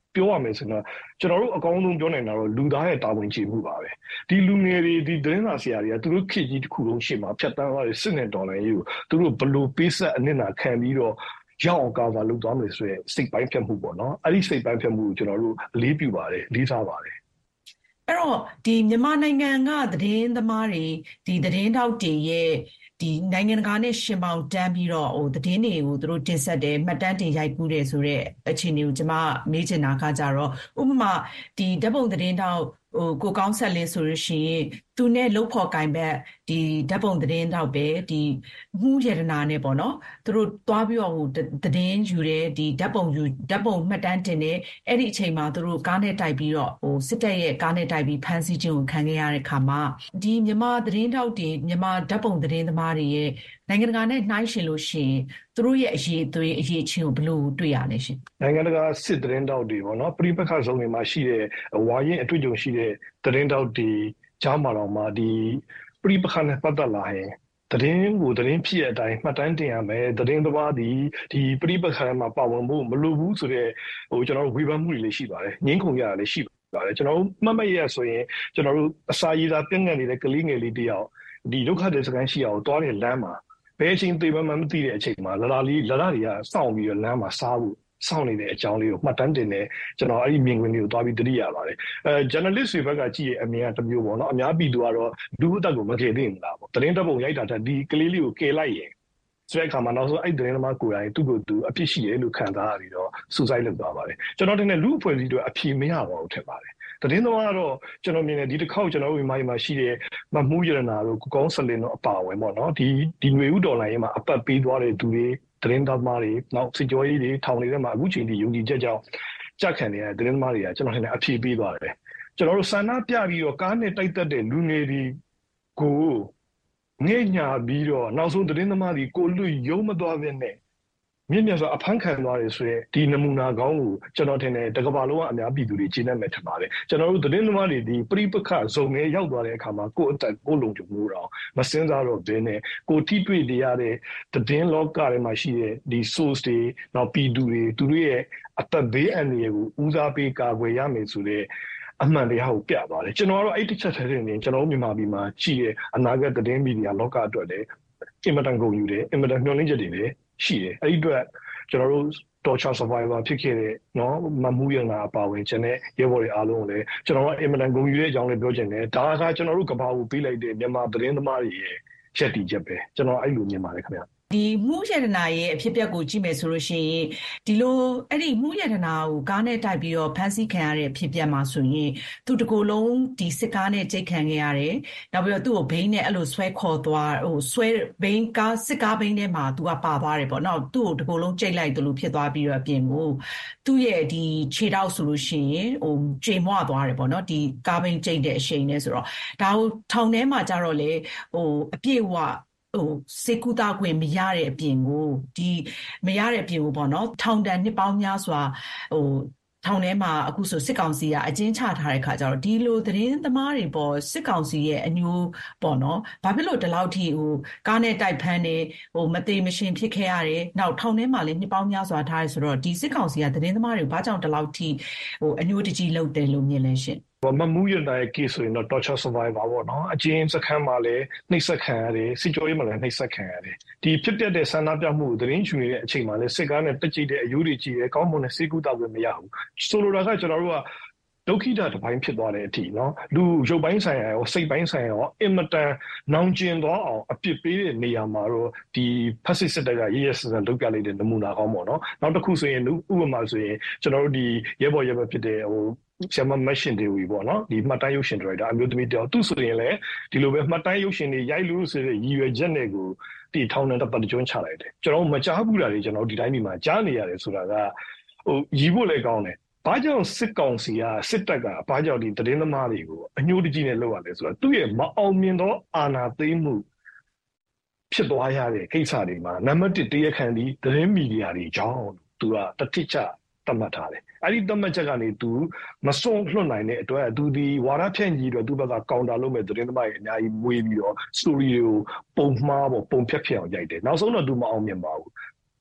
ပြောရမယ်ဆိုတော့ကျွန်တော်တို့အကောင်းဆုံးပြောနိုင်တာတော့လူသားရဲ့တာဝန်ကျေမှုပါပဲဒီလူငယ်တွေဒီသတင်းစာဆရာတွေကသူတို့ခေတ်ကြီးတစ်ခုလုံးရှေ့မှာဖြတ်တန်းသွားတဲ့စစ်နဲ့ဒေါ်လာရေးကိုသူတို့ဘလို့ပေးဆက်အနစ်နာခံပြီးတော့ရောက်အောင်ကာဗာလုပ်သွားမယ်ဆိုရင်စိတ်ပိုင်းဖြတ်မှုပေါ့နော်အဲ့ဒီစိတ်ပိုင်းဖြတ်မှုကိုကျွန်တော်တို့အလေးပြုပါတယ်လေးစားပါတယ်အဲ့တော့ဒီမြန်မာနိုင်ငံကသတင်းသမားတွေဒီသတင်းထောက်တွေရဲ့ဒီနိုင်ငံတကာနဲ့ရှင်ပေါင်တန်းပြီးတော့သတင်းတွေကိုသူတို့တင်ဆက်တယ်မှတ်တမ်းတင်ရိုက်ကူးတယ်ဆိုတဲ့အခြေအနေကိုကျွန်မမေးချင်တာကကြတော့ဥပမာဒီဓာတ်ပုံသတင်းထောက်ကိုကောင်းဆက်လင်းဆိုလို့ရှိရင်သူနဲ့လှုပ်ဖော်ကင်ဘက်ဒီဓာတ်ပုံသတင်းထောက်ပဲဒီမှုရတနာနဲ့ပေါ့နော်သူတို့သွားပြီးတော့သတင်းယူတယ်ဒီဓာတ်ပုံမှတ်တမ်းတင်တယ်အဲ့ဒီအချိန်မှာသူတို့ကားနဲ့တိုက်ပြီးတော့စစ်တပ်ရဲ့ကားနဲ့တိုက်ပြီးဖမ်းဆီးခြင်းကိုခံခဲ့ရတဲ့ခါမှာဒီမြန်မာသတင်းထောက်တွေမြန်မာဓာတ်ပုံသတင်းသမားတွေရဲ့နိုင်ငံတကာနဲ့နှိုင်းယှဉ်လို့ရှိရင်သူတို့ရဲ့အရေးအသွေးအရေးချင်းကိုဘယ်လိုတွေ့ရလဲရှင်နိုင်ငံတကာစစ်သတင်းတောက်တွေပေါ့နော်ပြည်ပခါဆုံးတွေမှာရှိတဲ့ဝါရင်အတွေ့အကြုံရှိတဲ့သတင်းတောက်တွေကြားမှာတော့မှဒီပြည်ပခါနဲ့ပတ်သက်လာရင်သတင်းဖြစ်တဲ့အတိုင်းမှတ်တမ်းတင်ရမယ်သတင်းသမားဒီပြည်ပခါမှာပါဝင်ဖို့မလိုဘူးဆိုတဲ့ကျွန်တော်တို့ဝေဖန်မှုတွေလည်းရှိပါတယ်ငင်းခုန်ရတာလည်းရှိပါတယ်ကျွန်တော်တို့မှတ်မှတ်ရဆိုရင်ကျွန်တော်တို့အစာရည်သာပြည့်ငတ်နေတဲ့ကလေးငယ်လေးတယောက်ဒီဒုက္ခတွေစကန်ရှိအောင်တွားတဲ့လမ်းမှာဘယ်အချိန်သေမှမသိတဲ့အချိန်မှာလလာတွေကစောင့်ပြီးတော့လမ်းမှာစားဖို့စောင့်နေတဲ့အကြောင်းလေးကိုမှတ်တမ်းတင်နေကျွန်တော်အဲ့ဒီမြင်ကွင်းလေးကိုတွားပြီးသတိရပါတယ်journalist တွေဘက်ကကြည့်ရဲ့အမြင်ကတစ်မျိုးပေါ့နော်အများပြည်သူကတော့လူ့အသက်ကိုမကယ်သိဘူးလားပေါ့သတင်းတပ်ပုံရိုက်တာတက်ဒီကလေးလေးကိုကယ်လိုက်ရင်ဆိုတဲ့အခါမှာနောက်ဆုံးအဲ့သတင်းသမားကိုယ်တိုင်သူ့ကိုယ်သူအပြစ်ရှိတယ်လို့ခံစားရပြီးတော့ suicide လုပ်သွားပါတယ်ကျွန်တော်တင်တဲ့လူ့အဖွဲ့အစည်းတွေအဖြေမရပါဘူးထင်ပါတယ်သတင်းသမားကတော့ကျွန်တော်မြင်တယ်ဒီတစ်ခေါက်ကျွန်တော်တို့မြန်မာရှိတဲ့မမှုရတနာတို့ကိုကောင်းစလင်တို့အပါဝင်ပေါ့နော်ဒီຫນွေဥဒေါ်လာရေးမှာအပတ်ပေးသွားတဲ့သူတွေသတင်းသမားတွေနောက်စစ်ကြောရေးတွေထောင်နေတဲ့မှာအခုချိန်ထိယုံကြည်ချက်ကြောင့်ကြက်ခံနေတဲ့သတင်းသမားတွေကကျွန်တော်ထင်တယ်အဖြေပေးသွားတယ်ကျွန်တော်တို့ဆန္ဒပြပြီးတော့ကားနဲ့တိုက်တက်တဲ့လူငယ်တွေကိုငဲ့ညာပြီးတော့နောက်ဆုံးသတင်းသမားတွေကိုလွတ်ရုံမသွားဘဲနဲ့မြင့်မြတ်စွာအဖမ်းခံသွားတယ်ဆိုတဲ့ဒီနမူနာကောင်းကိုကျွန်တော်ထင်တယ်တကမ္ဘာလုံးကအများပြည်သူတွေကျေနပ်မယ်ထင်ပါတယ်ကျွန်တော်တို့သတင်းသမားတွေဒီပြိပခဇုံနဲ့ရောက်သွားတဲ့အခါမှာကိုယ့်အသက်ကိုယ်လုံခြုံမှုတော့မစင်စားတော့ဘဲနဲ့ကိုထိတွေ့နေရတဲ့သတင်းလောကထဲမှာရှိတဲ့ဒီ source တွေနောက်ပြည်သူတွေသူတို့ရဲ့အသက်ဘေးအန္တရာယ်ကိုဦးစားပေးကာကွယ်ရမယ်ဆိုတဲ့အမှန်တရားကိုပြပါတယ်ကျွန်တော်ကတော့အဲ့တစ်ချက်ထဲနေကျွန်တော်မြန်မာပြည်မှာရှိတဲ့အနာဂတ်သတင်းမီဒီယာလောကအတွက်လည်းအင်မတန်ကုန်ယူတယ်အင်မတန်မျှော်လင့်ချက်တွေလည်းရှိတယ်အဲ့ဒီအတွက်ကျွန်တော်တို့ torture survivor ဖြစ်ခဲ့တဲ့နော်မမှုရနာအပါဝင်ခြင်းနဲ့ရဲဘော်တွေအားလုံးကိုလည်းကျွန်တော်ကအင်မတန်ဂုဏ်ယူတဲ့အကြောင်းလေးပြောချင်တယ်ဒါကကျွန်တော်တို့ကဘာကိုပေးလိုက်တဲ့မြန်မာသတင်းသမားတွေရဲ့ချက်တီချက်ပဲကျွန်တော်အဲ့လိုမြင်ပါတယ်ခင်ဗျဒီမှုရတနာရဲ့အဖြစ်အပျက်ကိုကြည့်မယ်ဆိုလို့ရှိရင်ဒီလိုအဲ့ဒီမှုရတနာကိုကားနဲ့တိုက်ပြီးတော့ဖမ်းဆီးခံရတဲ့အဖြစ်အပျက်မှာဆိုရင်သူတကိုယ်လုံးဒီစစ်ကားနဲ့ကြိတ်ခံခဲ့ရတယ်နောက်ပြီးတော့သူ့ကိုဘိန်းနဲ့အဲ့လိုဆွဲခေါ်သွားဆွဲဘိန်းကားစစ်ကားဘိန်းထဲမှာသူကပါသွားတယ်ပေါ့နော်သူ့ကိုတကိုယ်လုံးကြိတ်လိုက်တယ်လို့ဖြစ်သွားပြီးတော့အပြင်ကိုသူ့ရဲ့ဒီခြေထောက်ဆိုလို့ရှိရင်ကြေမွသွားတယ်ပေါ့နော်ဒီကားဘိန်းကြိတ်တဲ့အရှိန်နဲ့ဆိုတော့ဒါကိုထောင်ထဲမှာကြတော့လေအပြည့်ဝစေကူတာခွင့်မရတဲ့အပြင်ကိုမရတဲ့အပြင်ကိုပေါ့နော်ထောင်တန်နှစ်ပေါင်းများစွာထောင်ထဲမှာအခုဆိုစစ်ကောင်စီကအကျဉ်းချထားတဲ့ခါကျတော့ဒီလိုသတင်းသမားတွေပေါ်စစ်ကောင်စီရဲ့အညိုးပေါ့နော်ဘာဖြစ်လို့ဒီလောက်ထိကားနဲ့တိုက်ဖမ်းတယ်မသေးမရှင်ဖြစ်ခဲ့ရတယ်နောက်ထောင်ထဲမှာလည်းနှစ်ပေါင်းများစွာထားရဆိုတော့ဒီစစ်ကောင်စီကသတင်းသမားတွေကိုဘာကြောင့်ဒီလောက်ထိအညိုးတကြီးလုပ်တယ်လို့မြင်လဲရှင်မမှုရတဲ့ case ဆိုရင်တော့ torture survivor ပေါ့နော်အကျဉ်းစခန်းမှာလည်းနှိပ်စက်ခံရတယ်စစ်ကြောရေးမှာလည်းနှိပ်စက်ခံရတယ်ဒီဖြစ်ပျက်တဲ့ဆန္ဒပြမှုသတင်းယူနေတဲ့အချိန်မှာလည်းစစ်ကားနဲ့တက်ကြိတ်တဲ့အယူတွေကြီးတယ်ကောင်းမွန်တဲ့စေကူတာကိုမရဘူးဆိုလိုတာကကျွန်တော်တို့ကဒုက္ခိတတစ်ပိုင်းဖြစ်သွားတဲ့အထိနော်လူရုပ်ပိုင်းဆိုင်ရာရောစိတ်ပိုင်းဆိုင်ရာရောအင်မတန်နောင်ကျင်သွားအောင်အပြစ်ပေးတဲ့နေရာမှာတော့ဒီဖက်စစ်စစ်တပ်ကရေးရစစလုပ်ပြလိုက်တဲ့နမူနာကောင်းပေါ့နော်နောက်တစ်ခုဆိုရင်ဥပမာဆိုရင်ကျွန်တော်တို့ဒီရဲဘော်ဖြစ်တဲ့ဆရာမမရှင်တွေဝီပေါ့နော်ဒီမှတ်တမ်းရုပ်ရှင်ဒရိုက်တာအမျိုးသမီးတယောက်သူဆိုရင်လည်းဒီလိုပဲမှတ်တမ်းရုပ်ရှင်တွေရိုက်လို့ဆိုတဲ့ရည်ရွယ်ချက်နဲ့ကိုဒီထောင်နဲ့တစ်ပတ်ကျွန်းချလိုက်တယ်ကျွန်တော်မကြားဘူးလားလေကျွန်တော်ဒီတိုင်းဒီမှာကြားနေရတယ်ဆိုတာကရည်ဖို့လည်းကောင်းတယ်ဘာကြောင့်စစ်ကောင်စီကစစ်တပ်ကဘာကြောင့်ဒီသတင်းသမားတွေကိုအညှိုးတကြီးနဲ့လုပ်ရလဲဆိုတော့သူ့ရဲ့မအောင်မြင်သောအာဏာသိမ်းမှုဖြစ်သွားရတဲ့ကိစ္စတွေမှာနံပါတ်1တရားခံဒီသတင်းမီဒီယာတွေကြောင့်သူကတတိကျသတ်မှတ်ထားတယ်အဲ့ဒီသတ်မှတ်ချက်ကနေသူမစွန့်လွတ်နိုင်တဲ့အတွက်သူဒီဝါဒဖြန့်ကြီးတော့သူ့ဘက်ကကောင်တာလုပ်မဲ့သတင်းသမားတွေအများကြီးမွေးပြီးတော့ story တွေကိုပုံမှားပုံဖြတ်ဖြစ်အောင်ရိုက်တယ်နောက်ဆုံးတော့သူမအောင်မြင်ပါဘူး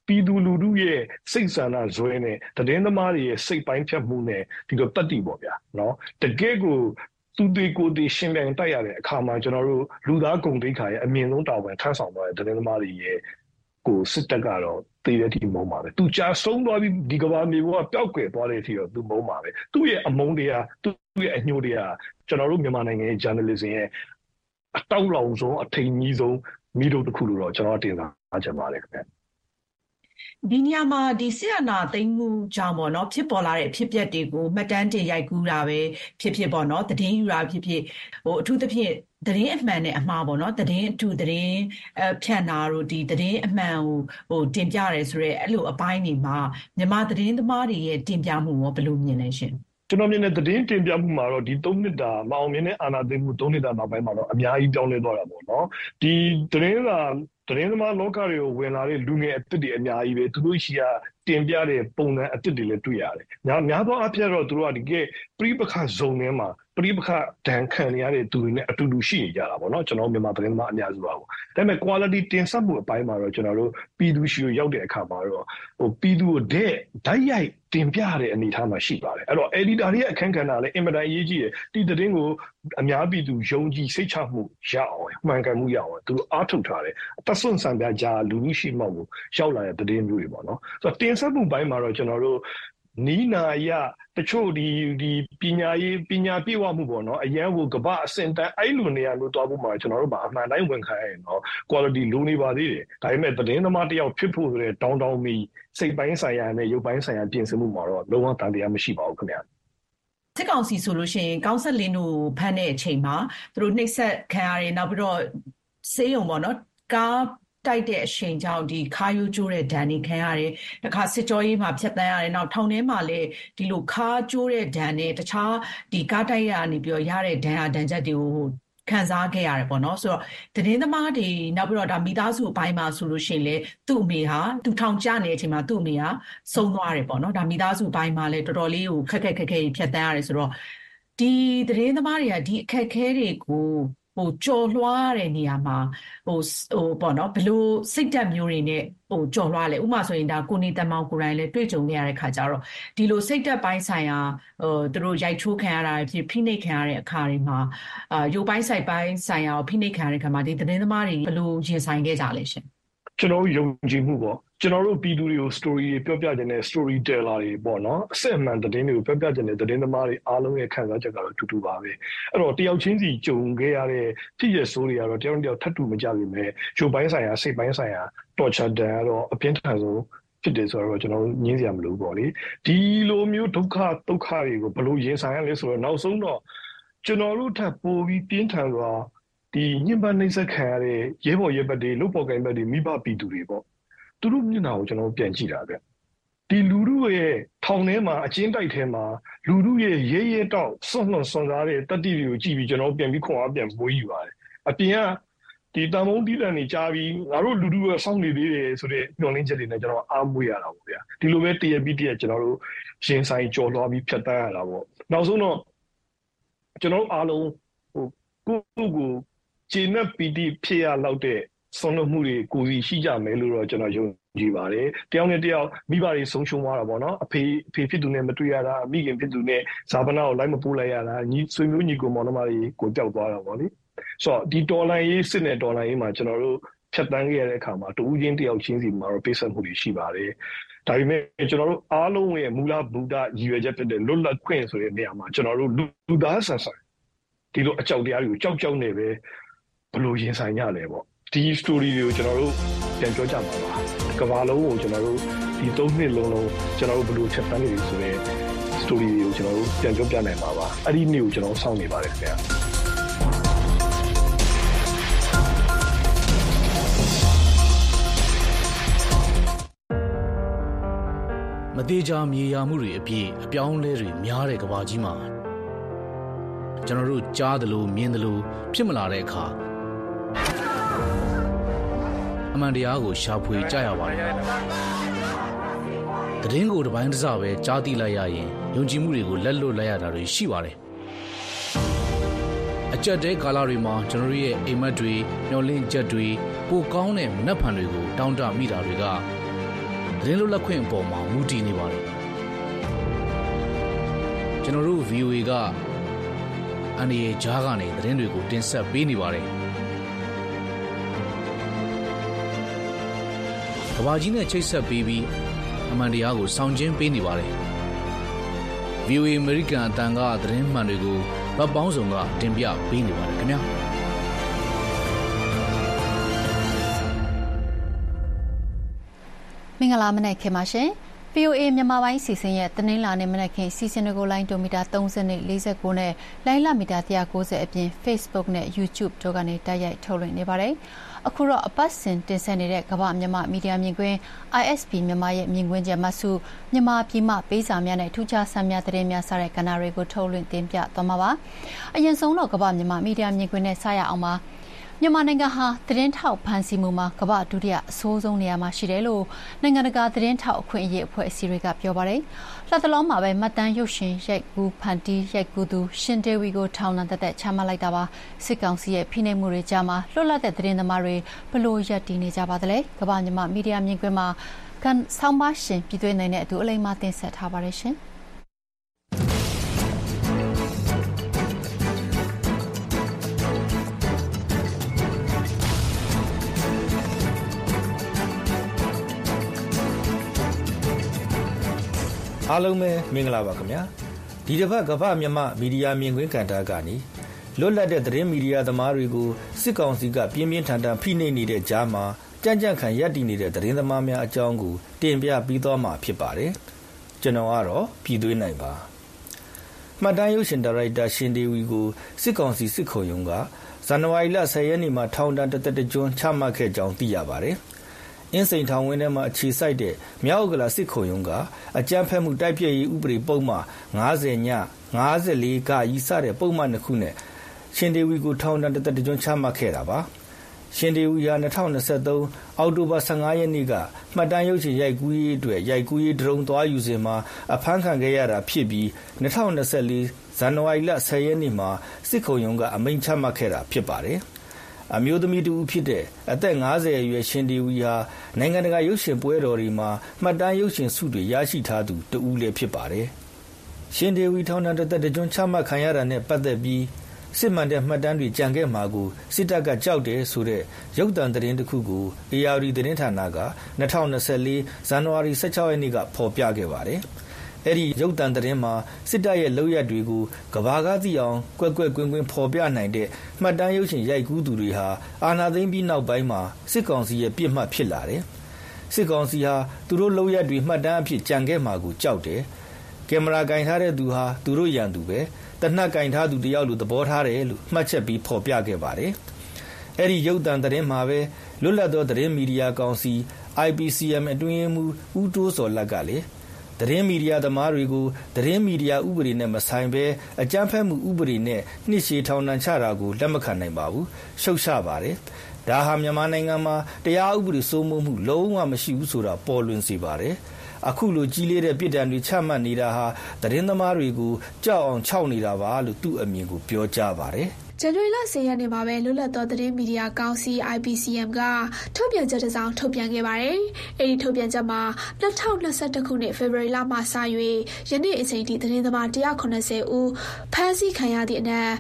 ပြည်သူလူထုရဲ့စိတ်ဆန္ဒဇွဲနဲ့သတင်းသမားတွေရဲ့စိတ်ပိုင်းဖြတ်မှုနဲ့ဒီလိုတတ်တည်ပေါ့ဗျာနော်တကယ့်ကိုသူတွေကိုယ်တည်ရှင်ပြန်တိုက်ရတဲ့အခါမှာကျွန်တော်တို့လူသားကုန်သိက္ခာရဲ့အမြင့်ဆုံးတာဝန်ထမ်းဆောင်သွားတဲ့သတင်းသမားတွေရဲ့ကိုစစ်တပ်ကတော့တည်တဲ့အထိမုန်းပါပဲသူကြာဆုံးသွားပြီးဒီကဘာမြေပေါ်ကပျောက်ကွယ်သွားတဲ့အထိတော့သူမုန်းပါပဲသူ့ရဲ့အမုန်းတရားသူ့ရဲ့အညှို့တရားကျွန်တော်တို့မြန်မာနိုင်ငံရဲ့ journalism ရဲ့အတောက်လောင်ဆုံးအထိန်ကြီးဆုံးမိတို့တစ်ခုလို့တော့ကျွန်တော်တင်စားချင်ပါတယ်ခင်ဗျဒီနေရာမှာဒီစစ်အာဏာသိမ်းမှုကြောင့်ပေါ့နော်ဖြစ်ပေါ်လာတဲ့အဖြစ်အပျက်တွေကိုမှတ်တမ်းတင်ရိုက်ကူးတာပဲဖြစ်ပေါ့နော်သတင်းယူတာဖြစ်အထူးသဖြင့်သတင်းအမှန်နဲ့အမှားပေါ့နော်သတင်းအထူးသတင်းဖြန့်တာတို့ဒီသတင်းအမှန်ကိုတင်ပြရဲဆိုရဲအဲ့လိုအပိုင်းတွေမှာမြန်မာသတင်းသမားတွေရဲ့တင်ပြမှုရောဘယ်လိုမြင်လဲရှင်ကျွန်တော်မြင်တဲ့သတင်းတင်ပြမှုမှာတော့ဒီ3နှစ်တာမအောင်မြင်တဲ့အာဏာသိမ်းမှု3နှစ်တာနောက်ပိုင်းမှာတော့အများကြီးပြောင်းလဲသွားတာပေါ့နော်ဒီသတင်းသမားလောကတွေကိုဝင်လာတဲ့လူငယ်အသစ်တွေအများကြီးပဲသူတို့ရှိရာတင်ပြတဲ့ပုံစံအသစ်တွေလည်းတွေ့ရတယ်။များသောအားဖြင့်တော့သူတို့ကဒီကပြိပခဇုံထဲမှာပြိပခဒဏ်ခံရတဲ့သူတွေနဲ့အတူတူရှိနေကြတာပေါ့နော်ကျွန်တော်မြန်မာသတင်းသမားအများစုပါပေါ့။ဒါပေမဲ့ quality တင်ဆက်မှုအပိုင်းမှာတော့ကျွန်တော်တို့ပြည်သူရှိရောက်တဲ့အခါမှာတော့ပြည်သူကိုဓာတ်ရိုက်တင်ပြတဲ့အနေအထားမှာရှိပါတယ်။အဲ့တော့ editor ရဲ့အခန်းကဏ္ဍလည်းအင်မတန်အရေးကြီးတယ်။ဒီသတင်းကိုအများပြည်သူယုံကြည်စိတ်ချမှုရအောင်မှန်ကန်မှုရအောင်သူတို့အားထုတ်ထားတယ်။အသက်ဆွန့်ဆံပြကြလူလူရှိမှကိုရောက်လာတဲ့သတင်းမျိုးတွေပေါ့နော်။ဆိုတော့တင်ဆက်မှုပိုင်းမှာတော့ကျွန်တော်တို့နီးနာရတချို့ဒီပညာပြေဝမှုပေါ့နော်အရန်ကိုကပအစင်တန်းအဲ့လိုနေရာမျိုးတွားဖို့မှာကျွန်တော်တို့အမှန်တိုင်းဝန်ခံရရင်တော့ quality လိုနေပါသေးတယ်ဒါပေမဲ့သတင်းသမားတယောက်ဖြစ်ဖို့ဆိုတဲ့တောင်းမီစိတ်ပိုင်းဆိုင်ရာနဲ့ရုပ်ပိုင်းဆိုင်ရာပြင်ဆင်မှုမှာတော့လုံးဝတန်တရားမရှိပါဘူးခင်ဗျာစစ်ကောင်စီဆိုလို့ရှိရင်ကောင်းဆက်လင်းတို့ဖမ်းတဲ့အချိန်မှာသူတို့နှိပ်စက်ခံရတယ်နောက်ပြီးတော့စေးရုံပေါ့နော်ကားတိုက်တဲ့အချိန်ကြောင့်ဒီခါယိုးကျိုးတဲ့ဒဏ်တွေခံရတယ်တခါစစ်ကြောရေးမှာဖြတ်တန်းရတယ်နောက်ထောင်ထဲမှာလည်းဒီလိုခါကျိုးတဲ့ဒဏ်နဲ့တခြားဒီကားတိုက်ရနေပြီးတော့ရတဲ့ဒဏ်ချက်တွေကိုခံစားခဲ့ရတယ်ပေါ့နော်ဆိုတော့သတင်းသမားတွေနောက်ပြီးတော့ဒါမိသားစုအပိုင်းမှာဆိုလို့ရှိရင်လေသူ့အမေဟာသူထောင်ကျနေတဲ့အချိန်မှာသူ့အမေဟာဆုံးသွားတယ်ပေါ့နော်ဒါမိသားစုအပိုင်းမှာလည်းတော်တော်လေးကိုခက်ဖြတ်တန်းရတယ်ဆိုတော့ဒီသတင်းသမားတွေကဒီအခက်အခဲတွေကိုကြော်လွှားတဲ့နေရာမှာပေါ့နော်ဘလို့စိတ်ဓာတ်မျိုးတွေနဲ့ကြော်လွှားလဲဥပမာဆိုရင်ဒါကိုနေတမောင်ကိုယ်တိုင်လည်းတွေ့ကြုံနေရတဲ့ခါကျတော့ဒီလိုစိတ်ဓာတ်ပိုင်းဆိုင်ရာသူတို့ရိုက်ချိုးခံရတာဖြစ်ဖိနှိပ်ခံရတဲ့အခါတွေမှာရုပ်ပိုင်းစိုက်ပိုင်းဆိုင်ရာဖိနှိပ်ခံရတဲ့ခါမှာဒီသတင်းသမားတွေဘလို့ရင်ဆိုင်ခဲ့ကြလဲရှင်ကျွန်တော်ယုံကြည်မှုပေါ့ကျွန်တော်တို့ပြည်သူတွေကို story တွေပြောပြခြင်းနဲ့ story teller တွေပေါ့နော်အစစ်အမှန်သတင်းတွေကိုပြောပြခြင်းနဲ့သတင်းသမားတွေအားလုံးရဲ့ခံစားချက်ကတော့တူပါပဲအဲ့တော့တယောက်ချင်းစီကြုံခဲ့ရတဲ့ဖြစ်ရဆိုးတွေကတော့တယောက်ထပ်တူမကြပြီမဲ့ရုပ်ပိုင်းဆိုင်ရာစိတ်ပိုင်းဆိုင်ရာ torture တန်ကတော့အပြင်းထန်ဆုံးဖြစ်တယ်ဆိုတော့ကျွန်တော်ညင်းစရာမလိုပေါ့လေဒီလိုမျိုးဒုက္ခတွေကိုဘယ်လိုရင်ဆိုင်ရလဲဆိုတော့နောက်ဆုံးတော့ကျွန်တော်တို့ထပ်ပိုပြီးပြင်းထန်စွာဒီညှဉ်းပန်းနှိပ်စက်ခံရတဲ့ရဲဘော်ရဲဘက်တွေလုပ်ပေါ်ကိုင်ဘက်တွေမိဘပြည်သူတွေပေါ့သူတို့မျက်နှာကိုကျွန်တော်ပြန်ကြည့်တာဗျဒီလူတို့ရဲ့ထောင်ထဲမှာအကျဉ်းတိုက်ထဲမှာလူတို့ရဲ့ရဲတောက်စွန့်စားတဲ့တတိတွေကိုကြည့်ပြီးကျွန်တော်ပြန်ပြီးခွန်အားပြန်မွေးယူပါတယ်အပြင်ကဒီတန်မုံတီးတန်နေကြားပြီးငါတို့လူတို့ရဲ့စောင့်နေသေးတယ်ဆိုတဲ့ညှော်လင်းချက်တွေနဲ့ကျွန်တော်အားမွေးရတာပေါ့ဗျာဒီလိုပဲတရပြီးတရကျွန်တော်တို့ရင်ဆိုင်ကြော်လွှားပြီးဖြတ်တန်းရတာပေါ့နောက်ဆုံးတော့ကျွန်တော်အားလုံးကိုခြေနဲ့ပီတိဖြစ်ရလောက်တဲ့ဆုံးလို့မှုတွေကိုစီရှိကြမယ်လို့တော့ကျွန်တော်ယုံကြည်ပါတယ်တယောက်နဲ့တယောက်မိဘတွေဆုံးရှုံးသွားတာပေါ့နော်အဖေဖြစ်သူနဲ့မတွေ့ရတာမိခင်ဖြစ်သူနဲ့ဇာပနာကိုလိုက်မပို့လိုက်ရတာညီဆွေမျိုးညီကိုမောင်နှမတွေကိုကြောက်သွားတာပေါ့လေဆိုတော့ဒီဒေါ်လာရေးစစ်နဲ့ဒေါ်လာရေးမှာကျွန်တော်တို့ဖြတ်တန်းခဲ့ရတဲ့အခါမှာတူးချင်းတယောက်ချင်းစီမှာတော့ပေးဆက်မှုတွေရှိပါတယ်ဒါပေမဲ့ကျွန်တော်တို့အားလုံးရဲ့မူလဗုဒ္ဓရည်ရွယ်ချက်ဖြစ်တဲ့လွတ်လပ်ခွင့်ဆိုတဲ့နေရာမှာကျွန်တော်တို့လူသားဆန်ဒီလိုအကြောက်တရားတွေကိုကြောက်နေပဲဘယ်လိုရင်ဆိုင်ရလဲပေါ့ဒီ story တွေကိုကျွန်တော်တို့ပြန်ပြောကြမှာပါကမ္ဘာလုံးကိုကျွန်တော်တို့ဒီ3နှစ်လုံးကျွန်တော်တို့ဘယ်လိုဖြတ်သန်းနေပြီဆိုတဲ့ story တွေကိုကျွန်တော်တို့ပြန်ပြောပြနိုင်မှာပါအဲ့ဒီနေ့ကိုကျွန်တော်စောင့်နေပါတယ်ခင်ဗျာမသေးချာမြေယာမှုတွေအပြည့်အပြောင်းလဲတွေများတဲ့ကမ္ဘာကြီးမှာကျွန်တော်တို့ကြားသလိုမြင်သလိုဖြစ်မလာတဲ့အခါအမှန်တရားကိုရှာဖွေကြရပါတယ်။သတင်းကိုတစ်ပိုင်းတစ်စပဲကြားသိလိုက်ရရင်ယုံကြည်မှုတွေကိုလက်လွတ်လိုက်ရတာတွေရှိပါတယ်။အကြက်တဲကာလတွေမှာကျွန်တော်ရဲ့အိမ်မက်တွေမျောလင့်ချက်တွေပိုကောင်းတဲ့မနှက်ဖန်တွေကိုတောင်းတမိတာတွေကသတင်းလွတ်လပ်ခွင့်အပေါ်မှာမူတည်နေပါတယ်ကျွန်တော်တို့ VOA ကအန်ဒီရဲ့ဂျားကနေသတင်းတွေကိုတင်ဆက်ပေးနေပါတယ်ကဘာကြီးနဲ့ချိတ်ဆက်ပေးပြီးအမှန်တရားကိုဆောင်ကျဉ်ပေးနေပါတယ် VOA American အတန်ကသတင်းမှန်တွေကိုဗတ်ပေါင်းစုံကတင်ပြပေးနေပါတယ်ခင်ဗျာမင်္ဂလာမနက်ခင်းပါရှင် VOA မြန်မာပိုင်းစီစဉ်ရဲ့တနင်္လာနေ့မနက်ခင်းစီစဉ်တွေကိုလိုင်းဒိုမီတာ30နဲ့49နဲ့လိုင်းလမီတာ190အပြင် Facebook နဲ့ YouTube တို့ကနေတိုက်ရိုက်ထုတ်လွှင့်နေပါတယ်အခုတော့အပတ်စဉ်တင်ဆက်နေတဲ့ကမ္ဘာမြန်မာမီဒီယာမြင်ကွင်း ISP မြန်မာရဲ့မြင်ကွင်းချက်မှတ်စုမြန်မာပြည်မှပေးစာများနဲ့ထူးခြားဆန်းများသတင်းများစတဲ့ကဏ္ဍတွေကိုထုတ်လွှင့်တင်ပြသွားမှာပါအရင်ဆုံးတော့ကမ္ဘာမြန်မာမီဒီယာမြင်ကွင်းနဲ့စရအောင်ပါမြန်မာနိုင်ငံဟာသတင်းထောက်ဖန်ဆီးမှုမှာကမ္ဘာဒုတိယအဆိုးဆုံးနေရာမှာရှိတယ်လို့နိုင်ငံတကာသတင်းထောက်အခွင့်အရေးအဖွဲ့အစည်းတွေကပြောပါတယ်။လက်တလုံးမှာပဲမှတ်တမ်းရုပ်ရှင်ရိုက်ကူးဖန်တီးရိုက်ကူးသူရှင်ဒေဝီကိုထောင်ဒဏ်သက်သက်ချမှတ်လိုက်တာပါ။စစ်ကောင်စီရဲ့ဖိနှိပ်မှုတွေကြားမှာလွတ်လပ်တဲ့သတင်းသမားတွေဘလို့ရပ်တည်နေကြပါသလဲ။ကမ္ဘာမြန်မာမီဒီယာမြင်ကွင်းမှာဆောင်းပါရှင်ပြည်သွင်းနိုင်တဲ့အတူအလိမ္မာတင်ဆက်ထားပါတယ်ရှင်။အားလုံးပဲမင်္ဂလာပါခင်ဗျာဒီတစ်ပတ်ကမ္ဘာမြန်မာမီဒီယာမြင်ကွင်းကဏ္ဍကနေလွတ်လပ်တဲ့သတင်းမီဒီယာသမားတွေကိုစစ်ကောင်စီကပြင်းပြင်းထန်ထန်ဖိနှိပ်နေတဲ့ကြားမှာကြံ့ကြံ့ခံရပ်တည်နေတဲ့သတင်းသမားများအကြောင်းကိုတင်ပြပြီးသွားမှာဖြစ်ပါတယ်ကျွန်တော်ကတော့ပြည်သွင်းနိုင်ပါမှတ်တမ်းရုပ်ရှင်ဒါရိုက်တာရှင်ဒေဝီကိုစစ်ကောင်စီစစ်ခုံရုံးကဇန်နဝါရီလ10ရက်နေ့မှာထောင်ဒဏ်တစ်သက်ကျွန်းချမှတ်ခဲ့ကြောင်းသိရပါတယ်အင်းစိန်ထောင်ဝင်းထဲမှာအခြေစိုက်တဲ့မြောက်ဥက္ကလာစစ်ခုံရုံးကအကြမ်းဖက်မှုတိုက်ဖျက်ရေးဥပဒေပုံမှန်90ည54ကဤစတဲ့ပုံမှန်တစ်ခုနဲ့ရှင်ဒေဝီကိုထောင်ဒဏ်တစ်သက်ကျွန်းချမှတ်ခဲ့တာပါရှင်ဒေဝီဟာ2023အောက်တိုဘာ15ရက်နေ့ကမှတ်တမ်းရုပ်ရှင်ရိုက်ကူးရေးအတွက်ရိုက်ကူးရေးဒရုန်းသွားယူစဉ်မှာအဖမ်းခံခဲ့ရတာဖြစ်ပြီး2024ဇန်နဝါရီလ10ရက်နေ့မှာစစ်ခုံရုံးကအမိန့်ချမှတ်ခဲ့တာဖြစ်ပါတယ်အမျိုးသမီးတူဖြစ်တဲ့အသက်50အရွယ်ရှင်ဒေဝီဟာနိုင်ငံတကာရုပ်ရှင်ပွဲတော်တွေမှာမှတ်တမ်းရုပ်ရှင်ဆုတွေရရှိထားသူတဦးလည်းဖြစ်ပါတယ်။ရှင်ဒေဝီထောင်ဒဏ်တစ်သက်ကျွန်းချမှတ်ခံရတာနဲ့ပတ်သက်ပြီးစစ်မှန်တဲ့မှတ်တမ်းတွေကြံခဲ့မှာကိုစစ်တပ်ကကြောက်တယ်ဆိုတဲ့ရုပ်သံသတင်းတစ်ခုကို ARD သတင်းဌာနက2024ဇန်နဝါရီ16ရက်နေ့ကဖော်ပြခဲ့ပါတယ်။အဲ့ဒီရုပ်သံသတင်းမှာစစ်တပ်ရဲ့လုပ်ရက်တွေကိုကဘာကသိအောင်ကွက်ကွက်ကွင်းကွင်းဖော်ပြနိုင်တဲ့မှတ်တမ်းရုပ်ရှင်ရိုက်ကူးသူတွေဟာအာဏာသိမ်းပြီးနောက်ပိုင်းမှာစစ်ကောင်စီရဲ့ပြစ်မှတ်ဖြစ်လာတယ်။စစ်ကောင်စီဟာသူတို့လုပ်ရက်တွေမှတ်တမ်းအဖြစ်ကြံခဲ့မှာကိုကြောက်တယ်။ကင်မရာကင်ထားတဲ့သူဟာသူတို့ရန်သူပဲ။တနက်ကင်ထားသူတယောက်လိုသဘောထားတယ်လို့မှတ်ချက်ပြီးဖော်ပြခဲ့ပါတယ်။အဲ့ဒီရုပ်သံသတင်းမှာပဲလွတ်လပ်သောသတင်းမီဒီယာကောင်စီ IPCM အတွင်းရေးမှူးဦးတိုးစောလက်ကလည်းသတင်းမီဒီယာသမားတွေကိုသတင်းမီဒီယာဥပဒေနဲ့မဆိုင်ဘဲအကြမ်းဖက်မှုဥပဒေနဲ့နှစ်ရှည်ထောင်ဒဏ်ချတာကိုလက်မခံနိုင်ပါဘူးရှုတ်ချပါတယ်ဒါဟာမြန်မာနိုင်ငံမှာတရားဥပဒေစိုးမိုးမှုလုံးဝမရှိဘူးဆိုတာပေါ်လွင်စေပါတယ်အခုလိုကြီးလေးတဲ့ပြည်ထောင်တွေချမှတ်နေတာဟာသတင်းသမားတွေကိုကြောက်အောင်ခြောက်နေတာပါလို့သူ့အမြင်ကိုပြောကြားပါတယ်ဇန်နဝါရီလ10ရက်နေ့မှာပဲလွတ်လပ်သောသတင်းမီဒီယာကောင်စီ IPCM ကထုတ်ပြန်ချက်တစ်စောင်ထုတ်ပြန်ခဲ့ပါတယ်။အဲဒီထုတ်ပြန်ချက်မှာ2021ခုနှစ်ဖေဖော်ဝါရီလမှစ၍ယနေ့အချိန်ထိသတင်းသမား190ဦးဖမ်းဆီးခံရသည့်အနက်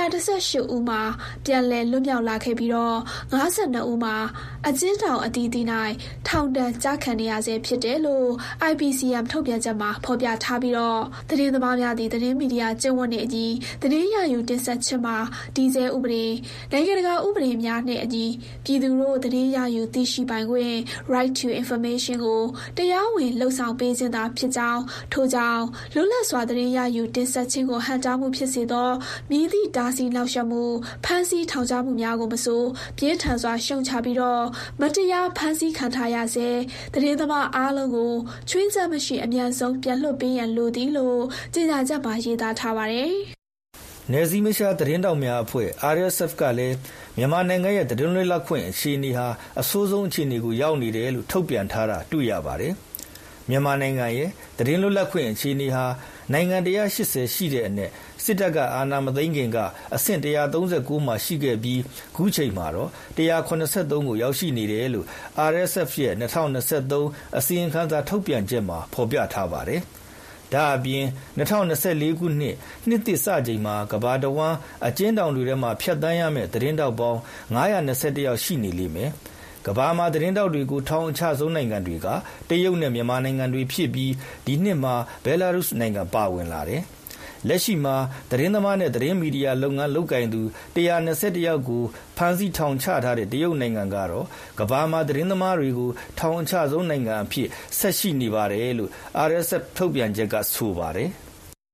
118ဦးမှာပြန်လည်လွတ်မြောက်လာခဲ့ပြီးတော့52ဦးမှာအကျဉ်းထောင်အသီးသီး၌ထောင်ဒဏ်ကျခံနေရဆဲဖြစ်တယ်လို့ IPCM ထုတ်ပြန်ချက်မှာဖော်ပြထားပြီးတော့သတင်းသမားများသည့်သတင်းမီဒီယာကျင့်ဝတ်နှင့်အညီသတင်းရယူတင်ဆက်ခြင်းမှာတည်ဆဲဥပဒေနိုင်ငံတကာဥပဒေများနဲ့အညီပြည်သူတို့သတင်းရယူသိရှိပိုင်ခွင့် right to information ကိုတရားဝင်လှုပ်ဆောင်ပေးခြင်းသာဖြစ်ကြောင်းထို့ကြောင့်လွတ်လပ်စွာသတင်းရယူတင်ဆက်ခြင်းကိုဟန်တားမှုဖြစ်စေသောမည်သည့်တားဆီးနှောက်ယှက်မှုဖမ်းဆီးထောင်ချမှုများကိုမဆိုပြင်းထန်စွာရှုံချပြီးတော့မတရားဖမ်းဆီးခံထားရစေသတင်းသမားအားလုံးကိုချွင်းချက်မရှိအမြန်ဆုံးပြန်လွှတ်ပေးရန်လိုသည်လို့ကြေညာချက်မှာရေးသားထားပါတယ်နယ်စည်းမခြားသတင်းတောက်များအဖွဲ့ RSF ကလည်းမြန်မာနိုင်ငံရဲ့သတင်းလွတ်လပ်ခွင့်အခြေအနေဟာအဆိုးဆုံးအခြေအနေကိုရောက်နေတယ်လို့ထုတ်ပြန်ထားတာတွေ့ရပါတယ်။မြန်မာနိုင်ငံရဲ့သတင်းလွတ်လပ်ခွင့်အခြေအနေဟာနိုင်ငံ180ရှိတဲ့အနက်စစ်တပ်ကအာဏာမသိမ်းခင်ကအဆင့်139မှာရှိခဲ့ပြီးခုချိန်မှာတော့183ကိုရောက်ရှိနေတယ်လို့ RSF ရဲ့2023အစီရင်ခံစာထုတ်ပြန်ချက်မှာဖော်ပြထားပါတယ်။ဒါအပြင်2024ခုနှစ်သစ်စချိန်မှာကမ္ဘာတဝန်းအကျဉ်းထောင်တွေထဲမှာဖြတ်သန်းရမယ့်သတင်းတောက်ပေါင်း921ယောက်ရှိနေလိမ့်မယ်။ကမ္ဘာမှာသတင်းတောက်တွေကိုထောင်အချဆုံးနိုင်ငံတွေကတရုတ်နဲ့မြန်မာနိုင်ငံတွေဖြစ်ပြီးဒီနှစ်မှာဘယ်လာရုစ်နိုင်ငံပါဝင်လာတယ်။လက်ရှိမှာသတင်းသမားနဲ့သတင်းမီဒီယာလုပ်ငန်းလုပ်ကိုင်သူ121ယောက်ကိုဖမ်းဆီးထောင်ချထားတဲ့တရုတ်နိုင်ငံကတော့ကမ္ဘာမှာသတင်းသမားတွေကိုထောင်အချဆုံးနိုင်ငံအဖြစ်ဆက်ရှိနေပါတယ်လို့ RSF ထုတ်ပြန်ချက်ကဆိုပါတယ်။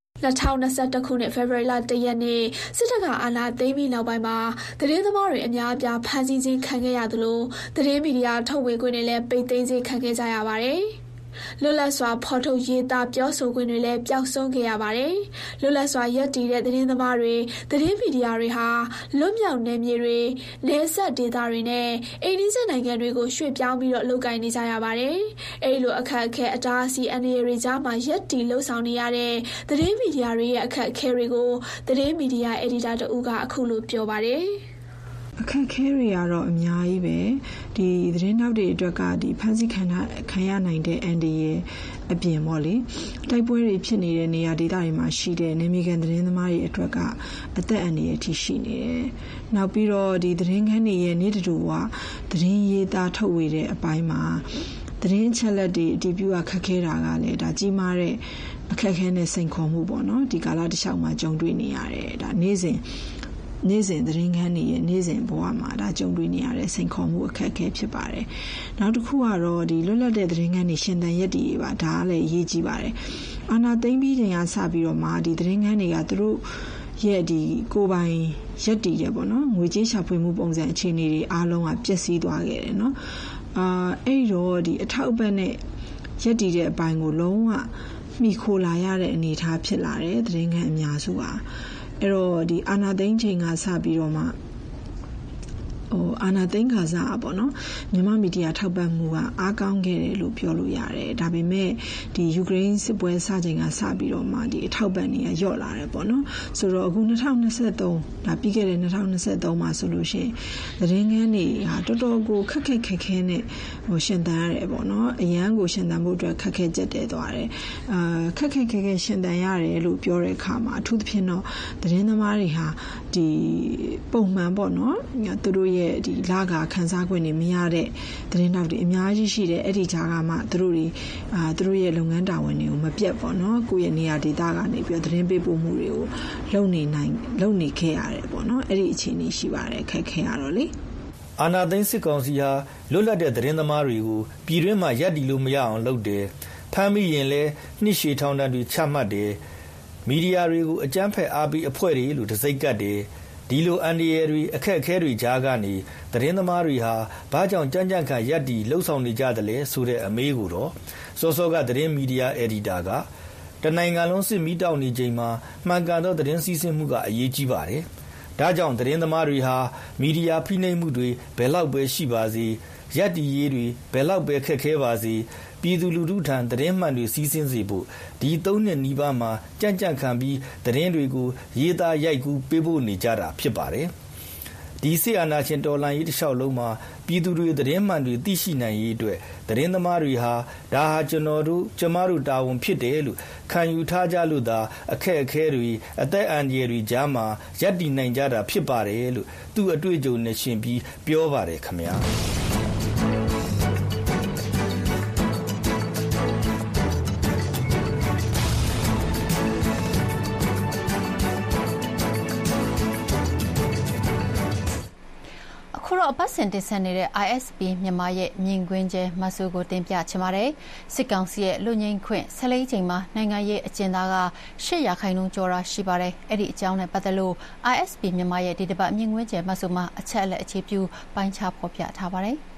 2021ခုနှစ်ဖေဖော်ဝါရီလ1ရက်နေ့စစ်တပ်ကအာဏာသိမ်းပြီးနောက်ပိုင်းမှာသတင်းသမားတွေအများအပြားဖမ်းဆီးခြင်းခံခဲ့ရသလိုသတင်းမီဒီယာထုတ်ဝေခွင့်တွေလည်းပိတ်သိမ်းခြင်းခံခဲ့ကြရပါတယ်။လွတ်လပ်စွာဖော်ထုတ်ရေးသားပြောဆိုခွင့်တွေလည်းပျောက်ဆုံးခဲ့ရပါတယ်။လွတ်လပ်စွာရပ်တည်တဲ့သတင်းသမားတွေသတင်းမီဒီယာတွေဟာလွတ်မြောက်နယ်မြေတွေနယ်စပ်ဒေသတွေနဲ့အိမ်နီးချင်းနိုင်ငံတွေကိုရွှေ့ပြောင်းပြီးလုပ်ကိုင်နေကြရပါတယ်။အဲဒီလိုအခက်အခဲအတားအဆီးအနေတွေကြားမှာရပ်တည်လှုပ်ဆောင်နေရတဲ့သတင်းမီဒီယာတွေရဲ့အခက်အခဲတွေကိုသတင်းမီဒီယာအယ်ဒီတာတဦးကအခုလိုပြောပါတယ်။အခက်ခဲတွေကတော့အများကြီးပဲဒီသတင်းတောက်တွေအတွက်ကဒီဖန်ဆီးခံရနိုင်တဲ့အန်ဒီရဲ့အပြင်ပေါ့လေတိုက်ပွဲတွေဖြစ်နေတဲ့နေရာဒေသတွေမှာရှိတဲ့နေမီကန်သတင်းသမားတွေအတွက်ကအသက်အန္တရာယ်ထိရှိနေတယ်။နောက်ပြီးတော့ဒီသတင်းခန်းတွေရဲ့နေ့တူကသတင်းရေးသားထုတ်ဝေတဲ့အပိုင်းမှာသတင်းချက်လက်တွေအတည်ပြုခက်ခဲတာကလည်းဒါကြီးမားတဲ့အခက်ခဲနဲ့စိန်ခေါ်မှုပေါ့နော်ဒီကာလတစ်လျှောက်မှာကြုံတွေ့နေရတယ်ဒါနေ့စဉ်သတင်းခန်းတွေရဲ့နေ့စဉ်ဘဝမှာဒါကြုံတွေ့နေရတဲ့စိန်ခေါ်မှုအခက်အခဲဖြစ်ပါတယ်။နောက်တစ်ခုကတော့ဒီလွတ်လပ်တဲ့သတင်းခန်းတွေရှင်သန်ရည်တည်ပါဒါကလည်းအရေးကြီးပါတယ်။အာဏာသိမ်းပြီးချိန်ကစပြီးတော့မှဒီသတင်းခန်းတွေကသူတို့ရဲ့ဒီကိုယ်ပိုင်ရက်တည်တယ်ပေါ့နော်ငွေကြေးရှာဖွေမှုပုံစံအခြေအနေတွေအားလုံးကပျက်စီးသွားခဲ့တယ်နော်။အဲ့တော့ဒီအထောက်အပံ့နဲ့ရက်တည်တဲ့အပိုင်းကိုလုံးဝမိခိုလာရတဲ့အနေအထားဖြစ်လာတယ်သတင်းခန်းအများစုကအဲ့တော့ဒီအာနာသိန်းချိန်ကစပြီးတော့မှအာနာသိန်းခါစားပေါ့နော်မြန်မာမီဒီယာထောက်ပံ့မှုကအားကောင်းခဲ့တယ်လို့ပြောလို့ရတယ်ဒါပေမဲ့ဒီယူကရိန်းစစ်ပွဲစချိန်ကစပြီးတော့မှဒီအထောက်ပံ့တွေကလျော့လာတယ်ပေါ့နော်ဆိုတော့အခု2023ဒါပြီးခဲ့တဲ့2023မှာဆိုလို့ရှိရင်သတင်းခန်းတွေဟာတော်တော်ကိုခက်ခဲနဲ့ရှင်သန်ရတယ်ပေါ့နော်အရန်ကိုရှင်သန်ဖို့အတွက်ခက်ခဲကြက်တဲသွားတယ်ခက်ခဲရှင်သန်ရတယ်လို့ပြောတဲ့အခါမှာအထူးသဖြင့်တော့သတင်းသမားတွေဟာဒီပုံမှန်ပေါ့နော်သူတို့ရဲ့ဒီလာကခန်းစားခွင့်တွေမရတဲ့သတင်းတောက်တွေအများကြီးရှိတယ်အဲ့ဒီကြားကမှသူတို့ရဲ့လုပ်ငန်းတာဝန်တွေကိုမပြတ်ပေါ့နော်ကိုယ့်ရဲ့နေရာဒေသကနေပြီးသတင်းပေးပို့မှုတွေကိုလုပ်နေခဲ့ရတယ်ပေါ့နော်အဲ့ဒီအခြေအနေရှိပါတယ်ခက်ခဲရတော့လေအာဏာသိမ်းစစ်ကောင်စီဟာလွတ်လပ်တဲ့သတင်းသမားတွေကိုပြည်တွင်းမှာရပ်တည်လို့မရအောင်လုပ်တယ်ဖမ်းမိရင်လည်းနှစ်ရှည်ထောင်ဒဏ်တွေချမှတ်တယ်မီဒီယာတွေကိုအကြမ်းဖက်အားပေးအဖွဲ့တွေလို့တစိမ့်ကတ်တယ်ဒီလိုအန်ဒီရယ်တွေအခက်အခဲတွေကြားကနေသတင်းသမားတွေဟာဘာကြောင့်ကြမ်းခံရပ်တည်လှုပ်ဆောင်နေကြတယ်လဲဆိုတဲ့အမေးကိုတော့စောကသတင်းမီဒီယာအယ်ဒီတာကတနိုင်ငံလုံးစစ်မီးတောက်နေချိန်မှာမှန်ကန်သောသတင်းစီးဆင်းမှုကအရေးကြီးပါတယ်။ဒါကြောင့်သတင်းသမားတွေဟာမီဒီယာဖိနှိပ်မှုတွေဘယ်လောက်ပဲရှိပါစေရပ်တည်ရေးတွေဘယ်လောက်ပဲခက်ခဲပါစေပြည်သူလူထုထံသတင်းမှန်တွေစီးဆင်းစေဖို့ဒီ3နှစ်နီးပါးမှာကြံ့ခံပြီးသတင်းတွေကိုရေးသားရိုက်ကူးပေးဖို့နေကြတာဖြစ်ပါတယ်။ဒီစစ်အာဏာရှင်တော်လှန်ရေးတစ်လျှောက်လုံးမှာပြည်သူတွေသတင်းမှန်တွေသိရှိနိုင်ရေးအတွက်သတင်းသမားတွေဟာဒါဟာကျမတို့တာဝန်ဖြစ်တယ်လို့ခံယူထားကြလို့သာအခက်အခဲတွေအသက်အန္တရာယ်တွေကြားမှာရပ်တည်နိုင်ကြတာဖြစ်ပါတယ်လို့သူ့အတွေ့အကြုံနဲ့ရှင်ပြီးပြောပါတယ်ခင်ဗျာ။အပတ်စဉ်တင်ဆက်နေတဲ့ ISP မြန်မာရဲ့မြင်ကွင်းကျဲမဆိုကိုတင်ပြချင်ပါတယ်။စစ်ကောင်စီရဲ့လူငိမ့်ခွင့်14ချိန်မှာနိုင်ငံရေးအကျဉ်းသားက8%ကျော်တာရှိပါတယ်။အဲ့ဒီအကြောင်းနဲ့ပတ်သက်လို့ ISP မြန်မာရဲ့ဒီတစ်ပတ်မြင်ကွင်းကျဲမဆိုမှာအချက်အလက်အခြေပြုပိုင်းခြားဖော်ပြထားပါတယ်။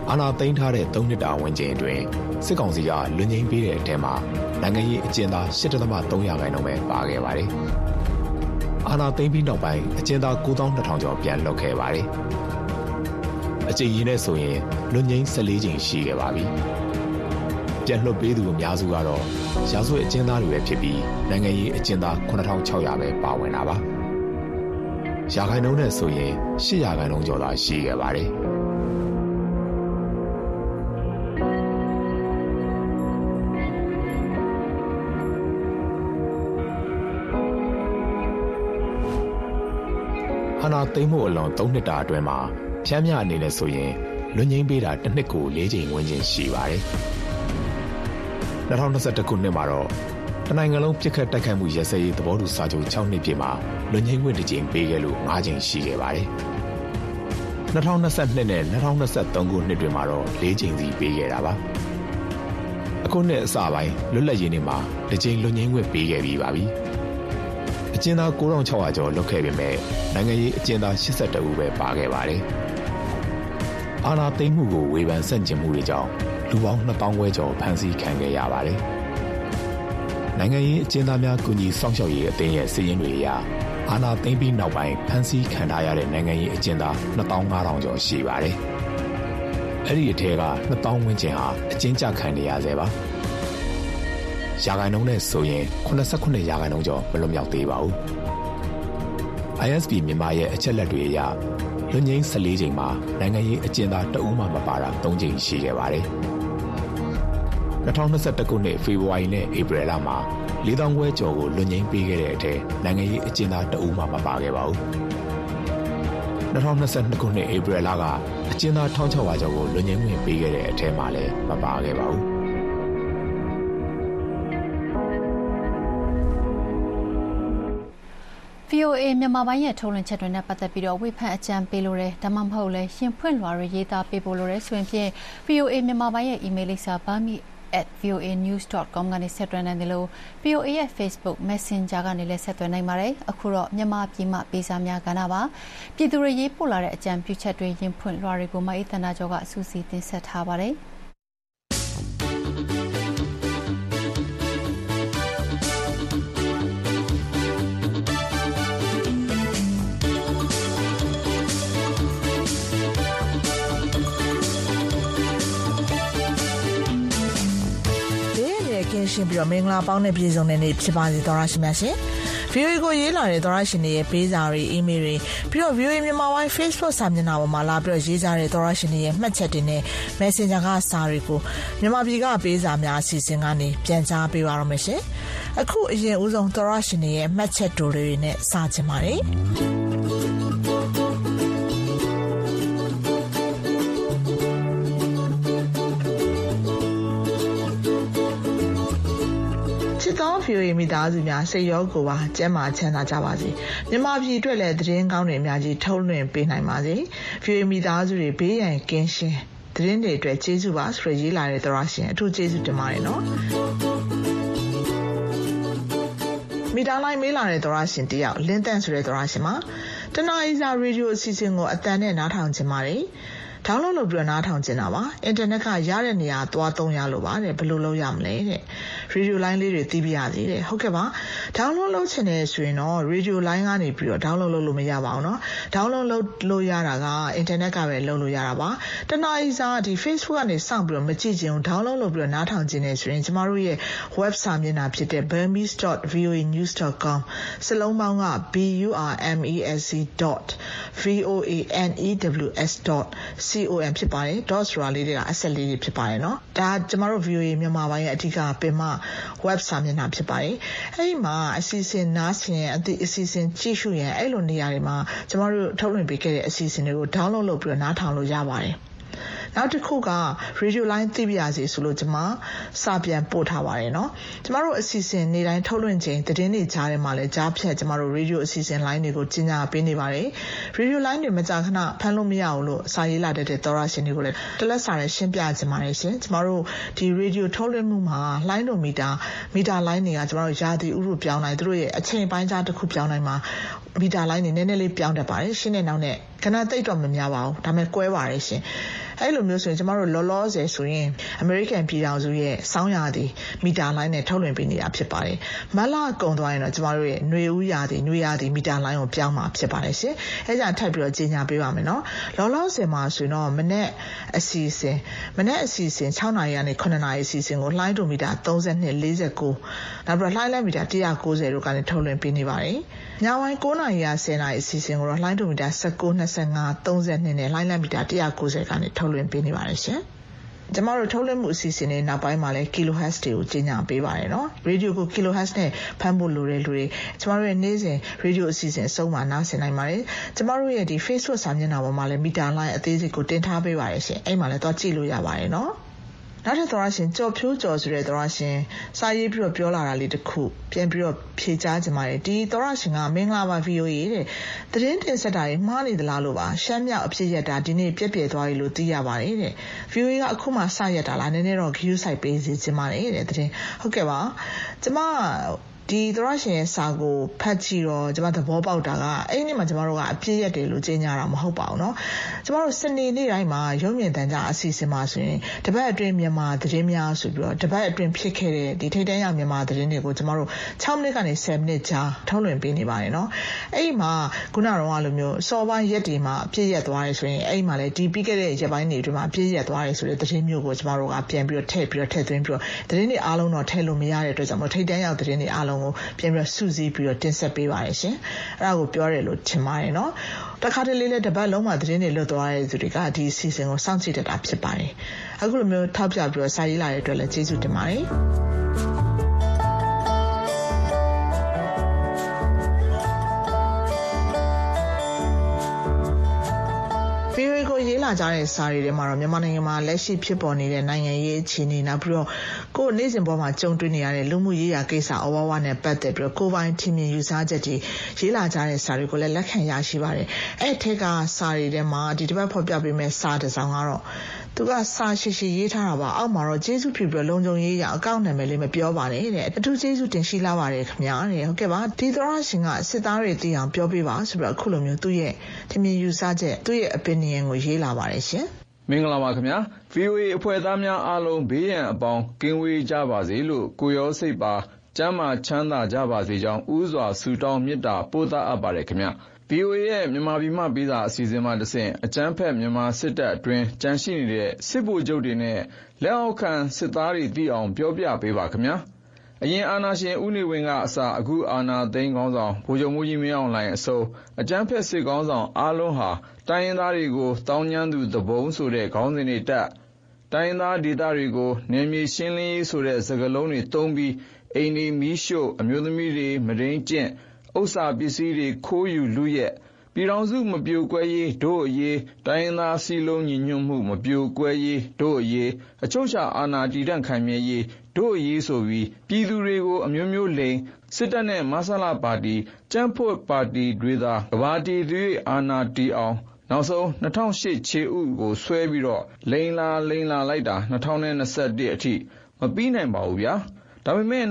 အာဏာသိမ်းထားတဲ့3နှစ်တာဝန်ကျင်းအတွင်းစစ်ကောင်စီကလွန်ငင်းပေးတဲ့အထက်မှာနိုင်ငံရေးအကျဉ်းသား 8.3% ပဲပါခဲ့ပါတယ်။အာဏာသိမ်းပြီးနောက်ပိုင်းအကျဉ်းသား 92,000 ကျော်ပြန်လွှတ်ခဲ့ပါတယ်။အကြိမ်ကြီးနဲ့ဆိုရင်လွန်ငင်း14ကြိမ်ရှိခဲ့ပါပြီ။ပြန်လွှတ်ပေးသူအများစုကတော့ရာဇဝတ်အကျဉ်းသားတွေပဲဖြစ်ပြီးနိုင်ငံရေးအကျဉ်းသား 9,600 ပဲပါဝင်တာပါ။ရာခိုင်နှုန်းနဲ့ဆိုရင် 8% ကျော်သာရှိခဲ့ပါတယ်။အာဏာသိမ်းမှုအလွန်3နှစ်တာအတွင်းမှာဖြန်းမြအနေနဲ့ဆိုရင်လွန်ငင်းပေးတာတစ်နှစ်ကို4ကြိမ်ဝန်းကျင်ရှိပါတယ်။2021ခုနှစ်မှာတော့တနိုင်ငံလုံးပြစ်ခတ်တိုက်ခိုက်မှုရပ်စဲရေးသဘောတူစာချုပ်6နှစ်ပြည့်မှာလွန်ငင်းခွင့်တစ်ကြိမ်ပေးခဲ့လို့5ကြိမ်ရှိခဲ့ပါတယ်။2022နဲ့2023ခုနှစ်တွေမှာတော့4ကြိမ်စီပေးခဲ့တာပါ။အခုနှစ်အစပိုင်းလွတ်လပ်ရေးနေ့မှာတစ်ကြိမ်လွန်ငင်းခွင့်ပေးခဲ့ပြီးပါပြီ။အကျဉ်းသား 9,600 ကျော်လွတ်ခဲ့ပေမဲ့နိုင်ငံရေးအကျဉ်းသား82ဦးပဲပါခဲ့ပါတယ်။အာဏာသိမ်းမှုကိုဝေဖန်ဆန့်ကျင်မှုတွေကြောင့်လူပေါင်း2,000 ကျော်ဖမ်းဆီးခံခဲ့ရပါတယ်။နိုင်ငံရေးအကျဉ်းသားများကူညီစောင့်ရှောက်ရေးအသင်းရဲ့စာရင်းတွေအရအာဏာသိမ်းပြီးနောက်ပိုင်းဖမ်းဆီးခံထားရတဲ့နိုင်ငံရေးအကျဉ်းသား 25,000 ကျော်ရှိပါတယ်။အဲ့ဒီအထက်က2,000 ဝန်းကျင်ဟာအကျဉ်းချခံနေရဆဲပါ။ရာခိုင်နှုန်းနဲ့ဆိုရင် 89% ကျော်မလွတ်မြောက်သေးပါဘူး။ ISP မြန်မာရဲ့အချက်လက်တွေအရလွန်ငင်း14ကြိမ်မှာနိုင်ငံရေးအကျဉ်းသားတဦးမှမပါတာ3ကြိမ်ရှိခဲ့ပါတယ်။2021ခုနှစ်ဖေဖော်ဝါရီနဲ့ဧပြီလမှာ4,000 ကျော်ကိုလွန်ငင်းပေးခဲ့တဲ့အထက်နိုင်ငံရေးအကျဉ်းသားတဦးမှမပါခဲ့ပါဘူး။2022ခုနှစ်ဧပြီလကအကျဉ်းသား 1,600 ကျော်ကိုလွန်ငင်းခွင့်ပေးခဲ့တဲ့အထက်မှာလည်းမပါခဲ့ပါဘူး။ VOA မြန်မာပိုင်းရဲ့ထုတ်လွှင့်ချက်တွေနဲ့ပတ်သက်ပြီးတော့ဝေဖန်အကြံပေးလို့ရဒါမှမဟုတ်လဲရှင်ဖွင့်လွှာတွေရေးသားပေးဖို့လိုရဲဆိုရင်ဖြင့် VOA မြန်မာပိုင်းရဲ့ email လိပ်စာ bami@voanews.com ကနေဆက်သွယ်နိုင်တယ်လို့ VOA ရဲ့ Facebook Messenger ကနေလည်းဆက်သွယ်နိုင်ပါတယ်အခုတော့မြန်မာပြည်မှပေးစာများကဏ္ဍပါပြည်သူတွေရေးပို့လာတဲ့အကြံပြုချက်တွေရင်ဖွင့်လွှာတွေကိုမအေးသန္တာကျော်ကအစူးစီးတင်ဆက်ထားပါတယ်ရှင်ပြီးတော့မင်္ဂလာပေါင်းနဲ့ပြည်စုံတဲ့နေ့ဖြစ်ပါစေသောရရှိမြတ်ရှင် VOA ကိုရေးလာတဲ့သောရရှင်တွေရဲ့ပေးစာတွေ email တွေပြီးတော့ VOA မြန်မာပိုင်း Facebook စာမျက်နှာပေါ်မှာလာပြီးတော့ရေးကြတဲ့သောရရှင်တွေရဲ့မှတ်ချက်တွေနဲ့ Messenger ကစာတွေကိုမြန်မာပြည်ကပေးစာများအစီအစဉ်ကနေပြန်ကြားပေးပါရမယ်ရှင်အခုအရင်ဦးဆုံးသောရရှင်တွေရဲ့မှတ်ချက်တိုတွေနဲ့စချင်ပါတယ်သော VOA မိသားစုများစိတ်ရောကိုယ်ပါကျန်းမာချမ်းသာကြပါစေမြန်မာပြည်အတွက်လည်းသတင်းကောင်းတွေအများကြီးထုတ်လွှင့်ပေးနိုင်ပါစေ VOA မိသားစုတွေဘေးရန်ကင်းရှင်းသတင်းတွေအတွက်ကျေးဇူးပါဆိုရရေးလာတဲ့သောရရှင်အထူးကျေးဇူးတင်ပါတယ်နော်မိသားလိုက်မေးလာတဲ့သောရရှင်တယောက်လင်းတန့်ဆိုတဲ့သောရရှင်မှာတနအီစာရေဒီယိုအစီအစဉ်ကိုအတန်နဲ့နားထောင်ခြင်းပါတယ်download လုပ်ပြီးနားထောင်ကျင်တာပါအင်တာနက်ကရတဲ့နေရာသွားသုံးရလို့ပါတဲ့ဘယ်လိုလုပ်ရမလဲတဲ့ရေဒီယိုလိုင်းလေးတွေသိပြရသေးတယ်ဟုတ်ကဲ့ပါ download လုပ်ချင်တယ်ဆိုရင်တော့ရေဒီယိုလိုင်းကနေပြီးတော့ download လုပ်လို့မရပါဘူးเนาะ download လုပ်လို့ရတာကအင်တာနက်ကပဲလုပ်လို့ရတာပါတနအီစာဒီ Facebook ကနေစောင့်ပြီးတော့မကြည့်ချင်ဘူး download လုပ်ပြီးတော့နားထောင်ကျင်နေဆိုရင်ကျမတို့ရဲ့ website မျက်နှာဖြစ်တဲ့ burmese.voanews.com စလုံးပေါင်းက burmese.voanews.com ဖြစ်ပါတယ် dot ဆိုတာလေးတွေကအဆက်လေးတွေဖြစ်ပါတယ်เนาะဒါကျမတို့ VOA မြန်မာပိုင်းရဲ့အထူးပင်မ website မျက်နှာဖြစ်ပါတယ်အဲ့ဒီမှာအစီအစဉ်နားဆင်အစီအစဉ်ကြည့်ရှုရင်အဲ့လိုနေရာတွေမှာကျမတို့ထုတ်လွှင့်ပေးခဲ့တဲ့အစီအစဉ်တွေကို download လုပ်ပြီးတော့နားထောင်လို့ရပါတယ်နောက်တစ်ခုက radio line သိပြရစီဆိုလို့ကျွန်မစာပြန်ပို့ထားပါတယ်เนาะကျမတို့အစီအစဉ်နေ့တိုင်းထုတ်လွှင့်ခြင်းသတင်းတွေကြားထဲမှာလည်းကြားဖြတ်ကျမတို့ radio အစီအစဉ် line တွေကိုကြီးညာပေးနေပါတယ် radio line တွေမကြာခဏဖမ်းလို့မရဘူးလို့စာရေးလာတဲ့သောရရှင်တွေကိုလည်းတလက်စာနဲ့ရှင်းပြခြင်းပါတယ်ရှင်ကျမတို့ဒီ radio ထုတ်လွှင့်မှုမှာ line တို့မီတာ line တွေကကျမတို့ရာသီဥတုပြောင်းနိုင်သူတို့ရဲ့အချိန်ပိုင်းခြားတစ်ခုပြောင်းနိုင်မှာမီတာ line တွေနည်းနည်းလေးပြောင်းတတ်ပါတယ်ရှင်းတဲ့နောက်နဲ့ခဏတိတ်တော့မများပါဘူးဒါပေမဲ့ကွဲပါတယ်ရှင်အဲ့လိုမျိုးဆိုရင်ကျမတို့လောလောဆယ်ဆိုရင် American ပြည်ထောင်စုရဲ့စောင်းရာသီမီတာလိုင်းနဲ့ထုတ်လွှင့်ပေးနေတာဖြစ်ပါတယ်မလကုန်သွားရင်တော့ကျမတို့ရဲ့ຫນွေဦးရာသီမီတာလိုင်းကိုပြောင်းမှာဖြစ်ပါတယ်ရှင်အဲ့ကြောင့်ထပ်ပြီးတော့ကြီးညာပေးပါမယ်နော်လောလောဆယ်မှာဆိုရင်တော့မနေ့အစီအစဉ်6နာရီကနေ9နာရီအစီအစဉ်ကိုလှိုင်းဒိုမီတာ32 49နောက်ပြီးတော့လှိုင်းလက်မီတာ190တို့ကနေထုတ်လွှင့်ပေးနေပါတယ်ညပိုင်း9နာရီက10နာရီအစီအစဉ်ကိုတော့လှိုင်းဒိုမီတာ19 25 32နဲ့လှိုင်းလက်မီတာ190ကနေထုတ်လွှင့်ပေးနေပါတယ်ရှင်ကျမတို့ထုတ်လွှင့်မှုအစီအစဉ်တွေနောက်ပိုင်းမှာလည်း kilohertz တွေကိုကြီးညာပေးပါတယ်နော်ရေဒီယိုကို kilohertz နဲ့ဖမ်းဖို့လိုတဲ့လူတွေကျမတို့ရဲ့နေ့စဉ်ရေဒီယိုအစီအစဉ်အဆုံးမှာနားဆင်နိုင်ပါတယ်ကျမတို့ရဲ့ဒီ Facebook စာမျက်နှာပေါ်မှာလည်းမီတာလိုင်းအသေးစိတ်ကိုတင်ထားပေးပါတယ်ရှင်အဲ့မှာလည်းတော့ကြည့်လို့ရပါတယ်နော်နောက်ထပ်သောရရှင်ကြော်ဖြိုးကြော်ဆိုတဲ့သောရရှင်စာရေးပြီးတော့ပြောလာတာလေးတစ်ခုပြန်ပြီးတော့ဖြေကြားကြပါတယ်ဒီသောရရှင်ကမင်္ဂလာပါ VOA တဲ့သတင်းတင်ဆက်တာတွေမှားနေသလားလို့ပါရှမ်းမြောက်အဖြစ်ရတာဒီနေ့ပြက်ပြဲသွားပြီလို့သိရပါတယ်တဲ့ VOA ကအခုမှစရတာလားနည်းနည်းတော့ view site ပေးစီခြင်းပါတယ်တဲ့သတင်းဟုတ်ကဲ့ပါကျမဒီသောရရှင်ရဲ့စာကိုဖတ်ကြည့်တော့ကျမသဘောပေါက်တာကအဲ့ဒီမှာကျမတို့ကအပြည့်ရတယ်လို့ကြေညာတာမဟုတ်ပါဘူးเนาะကျမတို့စနေနေ့တိုင်းမှာရုံးမြင့်တန်းကြအစီအစဉ်မှာဆိုရင်တပတ်အတွင်းမြန်မာသတင်းများဆိုပြီးတော့တပတ်အတွင်းဖြစ်ခဲ့တဲ့ဒီထိတ်တန့်ရောက်မြန်မာသတင်းတွေကိုကျမတို့6မိနစ်ကနေ10မိနစ်ကြာထုတ်လွှင့်ပေးနေပါတယ်เนาะအဲ့ဒီမှာခုနကတော့လိုမျိုးစော်ပိုင်းရက်တွေမှာအပြည့်ရသွားရဲဆိုရင်အဲ့ဒီမှာလည်းဒီပြီးခဲ့တဲ့ရက်ပိုင်းတွေအတွင်းမှာအပြည့်ရသွားရဲဆိုတဲ့သတင်းမျိုးကိုကျမတို့ကပြန်ပြီးတော့ထည့်သွင်းပြီးတော့သတင်းတွေအားလုံးတော့ထည့်လို့မရတဲ့အတွက်ကြောင့်ထိတ်တန့်ရောက်သတင်းတွေအားလုံးကိုပြန်ပြီးစုစည်းပြီးတော့တင်ဆက်ပေးပါရရှင်အဲ့ဒါကိုပြောရတယ်လို့ထင်ပါတယ်เนาะတခါတလေတပတ်လုံးမှာသတင်းတွေလွတ်သွားတဲ့သူတွေကဒီ season ကိုစောင့်ကြည့်တတ်တာဖြစ်ပါတယ်အခုလိုမျိုးထောက်ပြပြီးတော့စာရေးလာတဲ့အတွက်လည်းကျေးဇူးတင်ပါတယ်VOA ကိုရေးလာကြတဲ့စာတွေထဲမှာတော့မြန်မာနိုင်ငံမှာလက်ရှိဖြစ်ပေါ်နေတဲ့နိုင်ငံရေးအခြေအနေနောက်ပြီးတော့ကိုယ်နေ့စဉ်ပေါ်မှာကြုံတွေ့နေရတဲ့လူမှုရေးရာကိစ္စအဝဝနဲ့ပတ်သက်ပြီးတော့ကိုယ်ပိုင်ထင်မြင်ယူဆချက်တွေရေးလာကြတဲ့စာတွေကိုလည်းလက်ခံရရှိပါတယ်။အဲ့ထက်ကစာတွေထဲမှာဒီတစ်ပတ်ဖော်ပြပေးမယ့်စာတစ်စောင်ကတော့သူကစာရှိရေးထားတာပါအောက်မှာတော့ကျေးဇူးပြုပြီးလုံခြုံရေးရအကောင့်နာမည်လေးမပြောပါနဲ့တဲ့အထူးကျေးဇူးတင်ရှိလာပါတယ်ခင်ဗျာတဲ့ဟုတ်ကဲ့ပါဒီသောရရှင်ကစစ်သားတွေသိအောင်ပြောပေးပါဆိုပြီးတော့အခုလိုမျိုးသူ့ရဲ့ထင်မြင်ယူဆချက်သူ့ရဲ့ opinion ကိုရေးလာပါတယ်ရှင်မင်္ဂလာပါခင်ဗျာ VOA အဖွဲ့သားများအားလုံးဘေးရန်အပေါင်းကင်းဝေးကြပါစေလို့ကိုရောစိတ်ပါကျမ်းမာချမ်းသာကြပါစေကြောင်းဥစွာဆုတောင်းမေတ္တာပို့သအပ်ပါတယ်ခင်ဗျာVOA ရဲ့မြန်မာပြည်မှပြည်သာအစီအစဉ်မှတစ်ဆင့်အကြမ်းဖက်မြန်မာစစ်တပ်အတွင်းကြန့်ရှိနေတဲ့စစ်ဗိုလ်ချုပ်တွေနဲ့လက်အောက်ခံစစ်သားတွေသိအောင်ပြောပြပေးပါခင်ဗျာအရင်အာဏာရှင်ဦးနေဝင်းကအစအခုအာဏာသိမ်းခေါင်းဆောင်ဗိုလ်ချုပ်မှုကြီးမင်းအောင်လှိုင်အစိုးအကြမ်းဖက်စစ်ခေါင်းဆောင်အားလုံးဟာတိုင်းရင်းသားတွေကိုတောင်းကျမ်းသူသဘုံဆိုတဲ့ခေါင်းစဉ်တွေတက်တိုင်းရင်းသားဒေသတွေကိုနယ်မြေရှင်းလင်းရေးဆိုတဲ့စကားလုံးတွေသုံးပြီးအိမ်ဒီမီးရှို့အမျိုးသမီးတွေမရင်းကျင့်ဥစ္စာပစ္စည်းတွေခိုးယူလူရက်ပြည်တော်စုမပြိုကွဲရေးတို့အရေးတိုင်းရင်းသားစီလုံးညီညွတ်မှုမပြိုကွဲရေးတို့အရေးအချုပ်အခြာအာဏာတည်တံ့ခိုင်မြဲရေးတို့အရေးဆိုပြီးပြည်သူတွေကိုအမျိုးမျိုးလိမ်စစ်တပ်နဲ့မဆလပါတီကြမ်းဖို့ပါတီတွေသာကဘာတီတွေအာဏာတည်အောင်နောက်ဆုံး2008ခြေဥကိုဆွဲပြီးတော့လိန်လာလိုက်တာ2021အထိမပြီးနိုင်ပါဘူးဗျာဒါပေမဲ့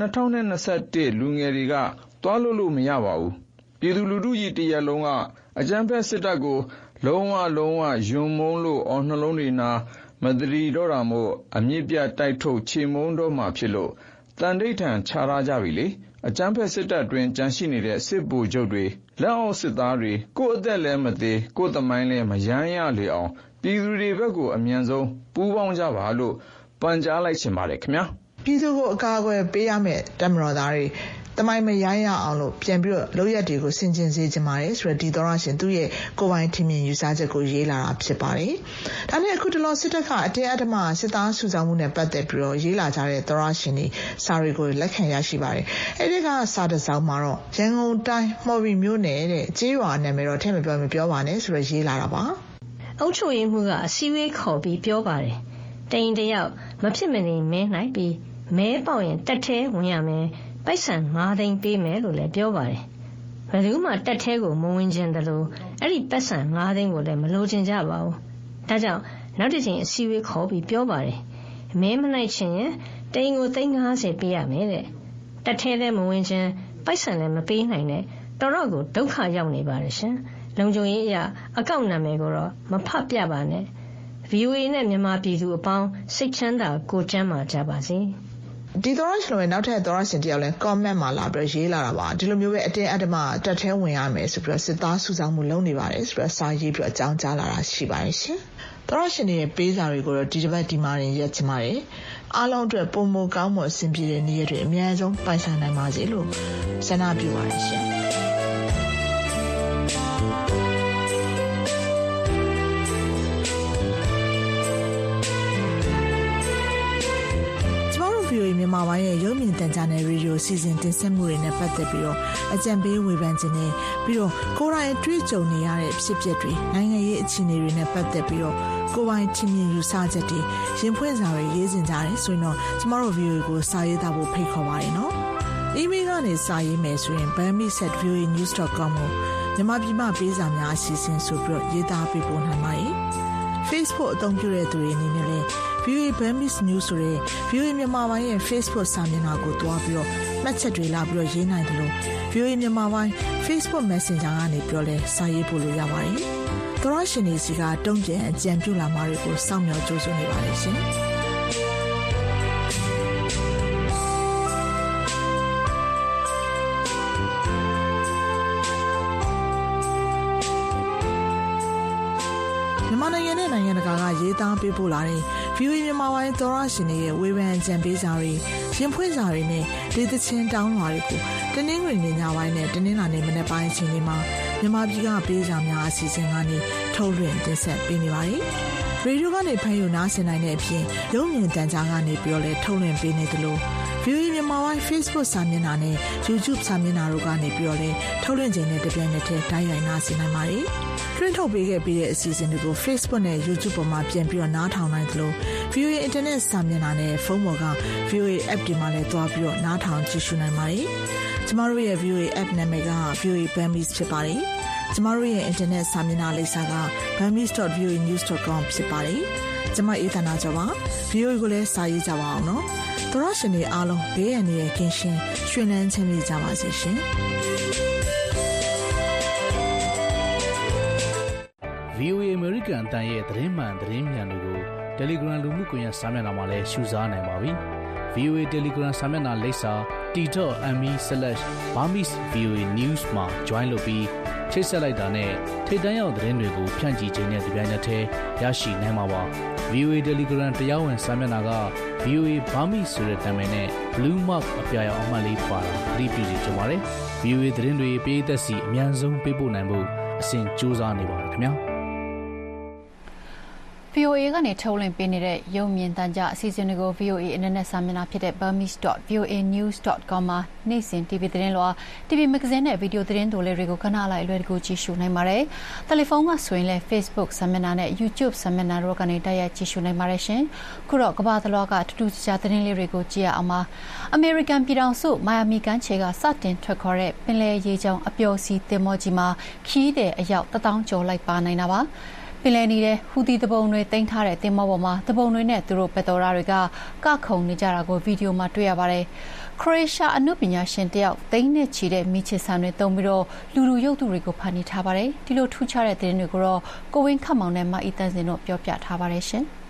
2021လူငယ်တွေကသွားလို့မရပါဘူးပြည်သူလူထုကြီးတရက်လုံးကအကြမ်းဖက်စစ်တပ်ကိုလုံးဝယွံမုန်းလို့အော်နှလုံးတွေနာမတရီတော့တာမို့အမြင့်ပြတ်တိုက်ထုတ်ချေမုန်းတော့မှဖြစ်လို့တန်တိတ်ထန်ခြားကြပြီလေအကြမ်းဖက်စစ်တပ်တွင်ကြန့်ရှိနေတဲ့စစ်ဗိုလ်ချုပ်တွေလက်အောက်စစ်သားတွေကိုယ့်အသက်လည်းမသေးကိုယ့်သမိုင်းလည်းမယမ်းရလေအောင်ပြည်သူတွေဘက်ကိုအမြန်ဆုံးပူးပေါင်းကြပါလို့ပန်ကြားလိုက်ချင်ပါတယ်ခင်ဗျာပြည်သူကိုအကာအကွယ်ပေးရမယ့်တမတော်သားတွေတမိုင်းမရိုင်းရအောင်လို့ပြန်ပြီးတော့လောက်ရက်တွေကိုဆင်ခြင်စေချင်ပါတယ်ဆိုတော့ဒီသောရရှင်သူ့ရဲ့ကိုယ်ပိုင်ထင်မြင်ယူဆချက်ကိုရေးလာတာဖြစ်ပါတယ်။ဒါနဲ့အခုတလောစစ်တပ်ကအတင်းအဓမ္မစစ်သားစုဆောင်းမှုနဲ့ပတ်သက်ပြီးတော့ရေးလာကြတဲ့သောရရှင်တွေစာတွေကိုလက်ခံရရှိပါတယ်။အဲဒီကစာတစ်စောင်မှာတော့ရန်ကုန်တိုင်းမော်ဘီမြို့နယ်တဲ့ကြေးရွာနာမည်တော့ထည့်မပြောပါနဲ့ဆိုတော့ရေးလာတာပါ။အုပ်ချုပ်ရေးမှူးကအစည်းအဝေးခေါ်ပြီးပြောပါတယ်။တိန်တယောက်မဖြစ်မနေမင်းနိုင်ပြီးမဲပေါက်ရင်တက်ထဲဝင်ရမယ်ပိုက်ဆံ9သိန်းပေးမယ်လို့လည်းပြောပါတယ်။ဘယ်သူမှတက်ထဲကိုမဝင်ခြင်းတယ်လို့အဲ့ဒီပိုက်ဆံ9သိန်းကိုလည်းမလိုချင်ကြပါဘူး။ဒါကြောင့်နောက်တစ်ချိန်အစည်းအဝေးခေါ်ပြီးပြောပါတယ်။မဲမနိုင်ချင်ရင်တိန်ကို350ပေးရမယ်တဲ့။တက်ထဲလည်းမဝင်ခြင်းပိုက်ဆံလည်းမပေးနိုင်နဲ့တော်တော့ကိုဒုက္ခရောက်နေပါတယ်ရှင်။လုံခြုံရေးအရအကောင့်နာမည်ကိုတော့မဖတ်ပြပါနဲ့ VOA နဲ့မြန်မာပြည်သူအပေါင်းစိတ်ချမ်းသာကိုယ်ကျန်းမာကြပါစေဒီသောရရှင်တွေနောက်ထပ်သောရရှင်တယောက်လဲ comment မှာလာပြီးရေးလာတာပါဒီလိုမျိုးပဲအတင်းအဓမ္မတက်ထဲဝင်ရမယ်ဆိုပြီးစစ်သားစုဆောင်းမှုလုပ်နေပါတယ်ဆိုပြီးစာရေးပြီးအကြောင်းကြားလာတာရှိပါတယ်ရှင်သောရရှင်တွေရဲ့ပေးစာတွေကိုတော့ဒီတစ်ပတ်ဒီမှာရက်ချင်ပါတယ်အားလုံးအတွက်ပုံမကောင်းမွန်အဆင်ပြေတဲ့နေ့ရက်တွေအများဆုံးပိုင်ဆိုင်နိုင်ပါစေလို့ဆန္ဒပြုပါတယ်ရှင်မြန်မာပိုင်းရဲ့ရုပ်မြင်သံကြားနယ်ရေဒီယိုစီစဉ်တင်ဆက်မှုတွေနဲ့ပတ်သက်ပြီးတော့အကြံပေးဝေဖန်ခြင်းနဲ့ပြီးတော့ကိုယ်တိုင်အတွေ့အကြုံနေရတဲ့ဖြစ်ပျက်တွေနိုင်ငံရေးအခြေအနေတွေနဲ့ပတ်သက်ပြီးတော့ကိုယ်ပိုင်ထင်မြင်ယူဆချက်တွေရင်ဖွင့်စာတွေရေးစင်ကြတယ်ဆိုရင်တော့ကျမတို့ VOA ကိုစာရေးသားဖို့ဖိတ်ခေါ်ပါတယ်နော်။ email ကနေစာရေးမယ်ဆိုရင် bami@voanews.com ကိုမြန်မာပြည်မှာပေးစာများအစီအစဉ်ဆိုပြီးတော့ရေးသားပေးပို့နိုင်ပါတယ်။ Facebook အသုံးပြုတဲ့သူတွေအနေနဲ့လည်းVOA Burmese News ဆိုတဲ့ VOA မြန်မာပိုင်းရဲ့ Facebook စာမျက်နှာကိုတွားပြီးတော့မှတ်ချက်တွေလာပြီးတော့ရေးနိုင်တယ်လို့ VOA မြန်မာပိုင်း Facebook Messenger ကနေပြောလဲစာရေးပို့လို့ရပါတယ်။သောရရှင်တွေစီကတုံ့ပြန်အကြံပြုလာမှာတွေကိုစောင့်မျှော်ကြိုးစားနေပါတယ်ရှင်။မြန်မာနိုင်ငံနဲ့နိုင်ငံတကာကရေးသားပေးပို့လာတဲ့ VOA မြန်မာပိုင်းသောရရှင်တွေရဲ့ဝေဖန်အကြံပေးစာတွေရင်ဖွင့်စာတွေနဲ့ဒေသချင်းတောင်းလွှာတွေကိုတနင်္ဂနွေနေ့ညပိုင်းနဲ့တနင်္လာနေ့မနက်ပိုင်းအချိန်တွေမှာမြန်မာပြည်ကပေးစာများအစီအစဉ်ကနေထုတ်လွှင့်တင်ဆက်ပေးနေပါတယ်။ရေဒီယိုကနေဖန်ယူနားဆင်နိုင်တဲ့အပြင်ရုပ်မြင်သံကြားကနေပြောလဲထုတ်လွှင့်ပေးနေတယ်လို့ VOA မြန်မာပိုင်း Facebook စာမျက်နှာနဲ့ YouTube စာမျက်နှာတို့ကနေပြောလဲထုတ်လွှင့်ခြင်းနဲ့တပြိုင်နက်တည်းတိုက်ရိုက်နားဆင်နိုင်ပါတယ်။တွင်းထုတ်ပေးခဲ့ပြီးတဲ့အစီအစဉ်တွေကို Facebook နဲ့ YouTube ပေါ်မှာပြန်ပြီးတော့နားထောင်နိုင်သလို VOA Internet စာမျက်နှာနဲ့ဖုန်းပေါ်က VOA App တွေမှာလည်းတွားပြီးတော့နားထောင်ကြည့်ရှုနိုင်ပါတယ်။ကျမတို့ရဲ့ VOA App နာမည်က VOA Burmese ဖြစ်ပါတယ်။ကျမတို့ရဲ့ Internet စာမျက်နှာလိပ်စာက burmese.voanews.com ဖြစ်ပါတယ်။ကျမအေးသနာကျော်ပါ။ VOA ကိုလည်းစာရေးကြပါအောင်နော်။သောရရှင်တွေအားလုံးဘေးရန်ရဲ့ကင်းရှင်းရွှင်လန်းချမ်းမြေ့ကြပါစေရှင်။ VOA American အတန်ရဲ့သတင်းမှန်သတင်းမြန်တွေကို Telegram လူမှုကွန်ရက်စာမျက်နှာမှာလည်းရှုစားနိုင်ပါပြီ။ VOA Telegram စာမျက်နှာလိပ်စာ t.me/BurmeseVOAnews မှာ join လုပ်ပြီးချိတ်ဆက်လိုက်တာနဲ့ထိပ်တန်းရောက်သတင်းတွေကိုဖြန့်ချီခြင်းနဲ့တပြိုင်နက်တည်းရရှိနိုင်မှာပါ။ VOA Telegram တရားဝင်စာမျက်နှာက VOA Burmese ဆိုတဲ့နာမည်နဲ့ Blue Mark အပြာရောင်အမှတ်လေးပါတာသတိပြုစီကြပါတယ်။ VOA သတင်းတွေပေးသက်စီအများဆုံးပေးပို့နိုင်ဖို့အစဉ်ကြိုးစားနေပါတယ်ခင်ဗျာ။ VOA ကနေထုတ်လွှင့်ပေးနေတဲ့ရုပ်မြင်သံကြားအစီအစဉ်တွေကို VOA အင်တာနက်စာမျက်နှာဖြစ်တဲ့ burmese.voanews.com မှာနေ့စဉ် TV သတင်းလွှာ TV မဂ္ဂဇင်းနဲ့ဗီဒီယိုသတင်းတိုလေးတွေကိုခဏလိုက်အလွယ်တကူကြည့်ရှုနိုင်ပါတယ်။တယ်လီဖုန်းကဆိုရင်လည်း Facebook စာမျက်နှာနဲ့ YouTube စာမျက်နှာတို့ကနေတိုက်ရိုက်ကြည့်ရှုနိုင်ပါတယ်ရှင်။ခုတော့ကမ္ဘာတလွှားကထူးထူးခြားခြားသတင်းလေးတွေကိုကြည့်ရအောင်ပါ။ အမေရိကန်ပြည်ထောင်စုမိုင်ယာမီကမ်းခြေကစတင်ထွက်ခွာတဲ့ပင်လယ်ရေကြောင်းအပျော်စီးသင်္ဘောကြီးမှာခရီးသည်အယောက်1000ကျော်လိုက်ပါနိုင်တာပါ။ပင်လယ်နီထဲဟူသီတပုံတွေတင်ထားတဲ့သင်္ဘောပေါ်မှာတပုံတွေနဲ့သူတို့ပက်တော်ရာတွေကကခုန်နေကြတာကိုဗီဒီယိုမှာတွေ့ရပါတယ်။ခရိုအေးရှားအနုပညာရှင်တယောက်သိန်းနဲ့ချီတဲ့မိချစ်ဆန်တွေတုံးပြီးတော့လူရုပ်တုတွေကိုဖန်တီးထားပါတယ်။ဒီလိုထူးခြားတဲ့သတင်းတွေကိုတော့ကိုဝင်းခတ်မောင်နဲ့မအီတန်စင်တို့ပြောပြထားပါတယ်ရှင်။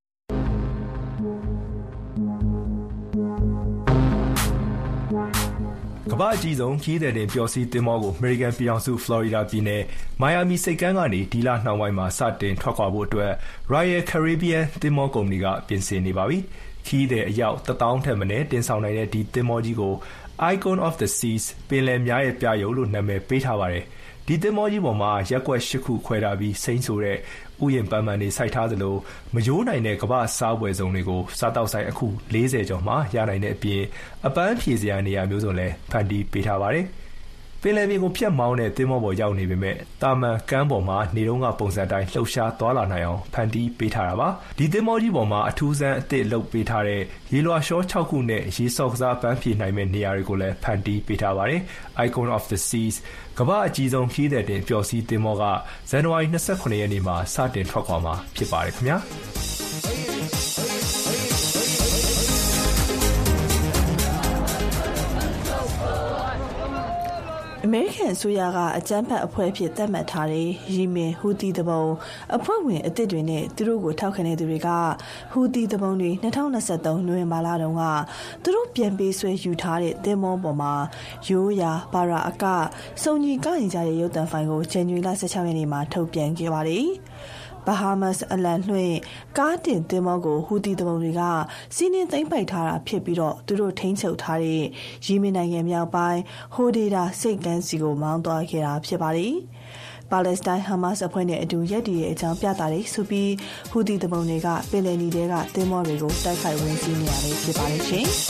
ကမ္ဘာအကြီးဆုံးခရီးသည်တင်ပျော်စီးသင်္ဘောကိုအမေရိကန်ပြည်ထောင်စုဖလော်ရီဒါပြည်နယ်မိုင်ယာမီဆိပ်ကမ်းကနေဒီလနှောင်းပိုင်းမှာစတင်ထွက်ခွာဖို့အတွက် Royal Caribbean သင်္ဘောကုမ္ပဏီကပြင်ဆင်နေပါပြီ။ခရီးသည်အယောက်1000ထက်မနည်းတင်ဆောင်နိုင်တဲ့ဒီသင်္ဘောကြီးကို Icon of the Seas ပင်လယ်များရဲ့ပြယုဂ်လို့နာမည်ပေးထားပါတယ်။ဒီသင်္ဘောကြီးပေါ်မှာရက်ကွက်8ခုခွဲထားပြီးစိမ့်ဆိုတဲ့ဥယျာဉ်ပန်းပန်းတွေစိုက်ထားသလိုမယိုးနိုင်တဲ့ကမ္ဘာစားပွဲစုံတွေကိုစားတောက်ဆိုင်အခု40ကျော်မှရနိုင်တဲ့အပြင်အပန်းဖြေစရာနေရာမျိုးစုံလည်းဖန်တီးပေးထားပါတယ်။ပင်လယ်ပြင်ကိုဖြတ်မောင်းတဲ့သင်္ဘောပေါ်ရောက်နေပေမဲ့တာမန်ကမ်းပေါ်မှာနေတုန်းကပုံစံတိုင်းလှုပ်ရှားသွားလာနိုင်အောင်ဖန်တီးပေးထားတာပါ။ဒီသင်္ဘောကြီးပေါ်မှာအထူးဆန်းအသစ်လုပ်ပေးထားတဲ့ရေလွှာရှော6ခုနဲ့ရေဆော့ကစားပန်းဖြေနိုင်မဲ့နေရာတွေကိုလည်းဖန်တီးပေးထားပါတယ်။ Icon of the Seas ကမ္ဘာအကြီးဆုံးခရီးသည်တင်ပျော်စီးသင်္ဘောကဇန်နဝါရီ28ရက်နေ့မှာစတင်ထွက်ခွာမှာဖြစ်ပါတယ်ခင်ဗျာ။အမေရိကန်အစိုးရကအကြမ်းဖက်အဖွဲ့အဖြစ်သတ်မှတ်ထားတဲ့ယီမင်ဟူသီသူပုန်အဖွဲ့ဝင်အသစ်တွေနဲ့သူတို့ကိုထောက်ခံတဲ့သူတွေကဟူသီသူပုန်တွေ2023နိုဝင်ဘာလတုန်းကသူတို့ပြန်ပေးဆွဲယူထားတဲ့သင်္ဘောပေါ်မှာရိုးရာဘာရာအကစုံညီကောက်ရင်ကြတဲ့ရုပ်သံဖိုင်ကိုဇန်နဝါရီလ16ရက်နေ့မှာထုတ်ပြန်ခဲ့ပါတယ်။ Bahamas အလံလွှင့်ကားတင်သင်္ဘောကိုဟူသီသူပုန်တွေကစီးနင်းသိမ်းပိုက်ထားတာဖြစ်ပြီးတော့သူတို့ထိန်းချုပ်ထားတဲ့ယီမင်နိုင်ငံမြောက်ပိုင်းဟိုဒေတာစိတ်ကမ်းစီကိုမောင်းသွားခဲ့တာဖြစ်ပါတယ်။ပါလက်စတိုင်းဟာမတ်စ်အဖွဲ့နဲ့အတူရပ်တည်တဲ့အကြောင်းပြတာတွေဆိုပြီးဟူသီသူပုန်တွေကပင်လယ်နီထဲကသင်္ဘောတွေကိုတိုက်ခိုက်ဝင်စီးနေရတယ်ဖြစ်ပါတယ်ရှင်။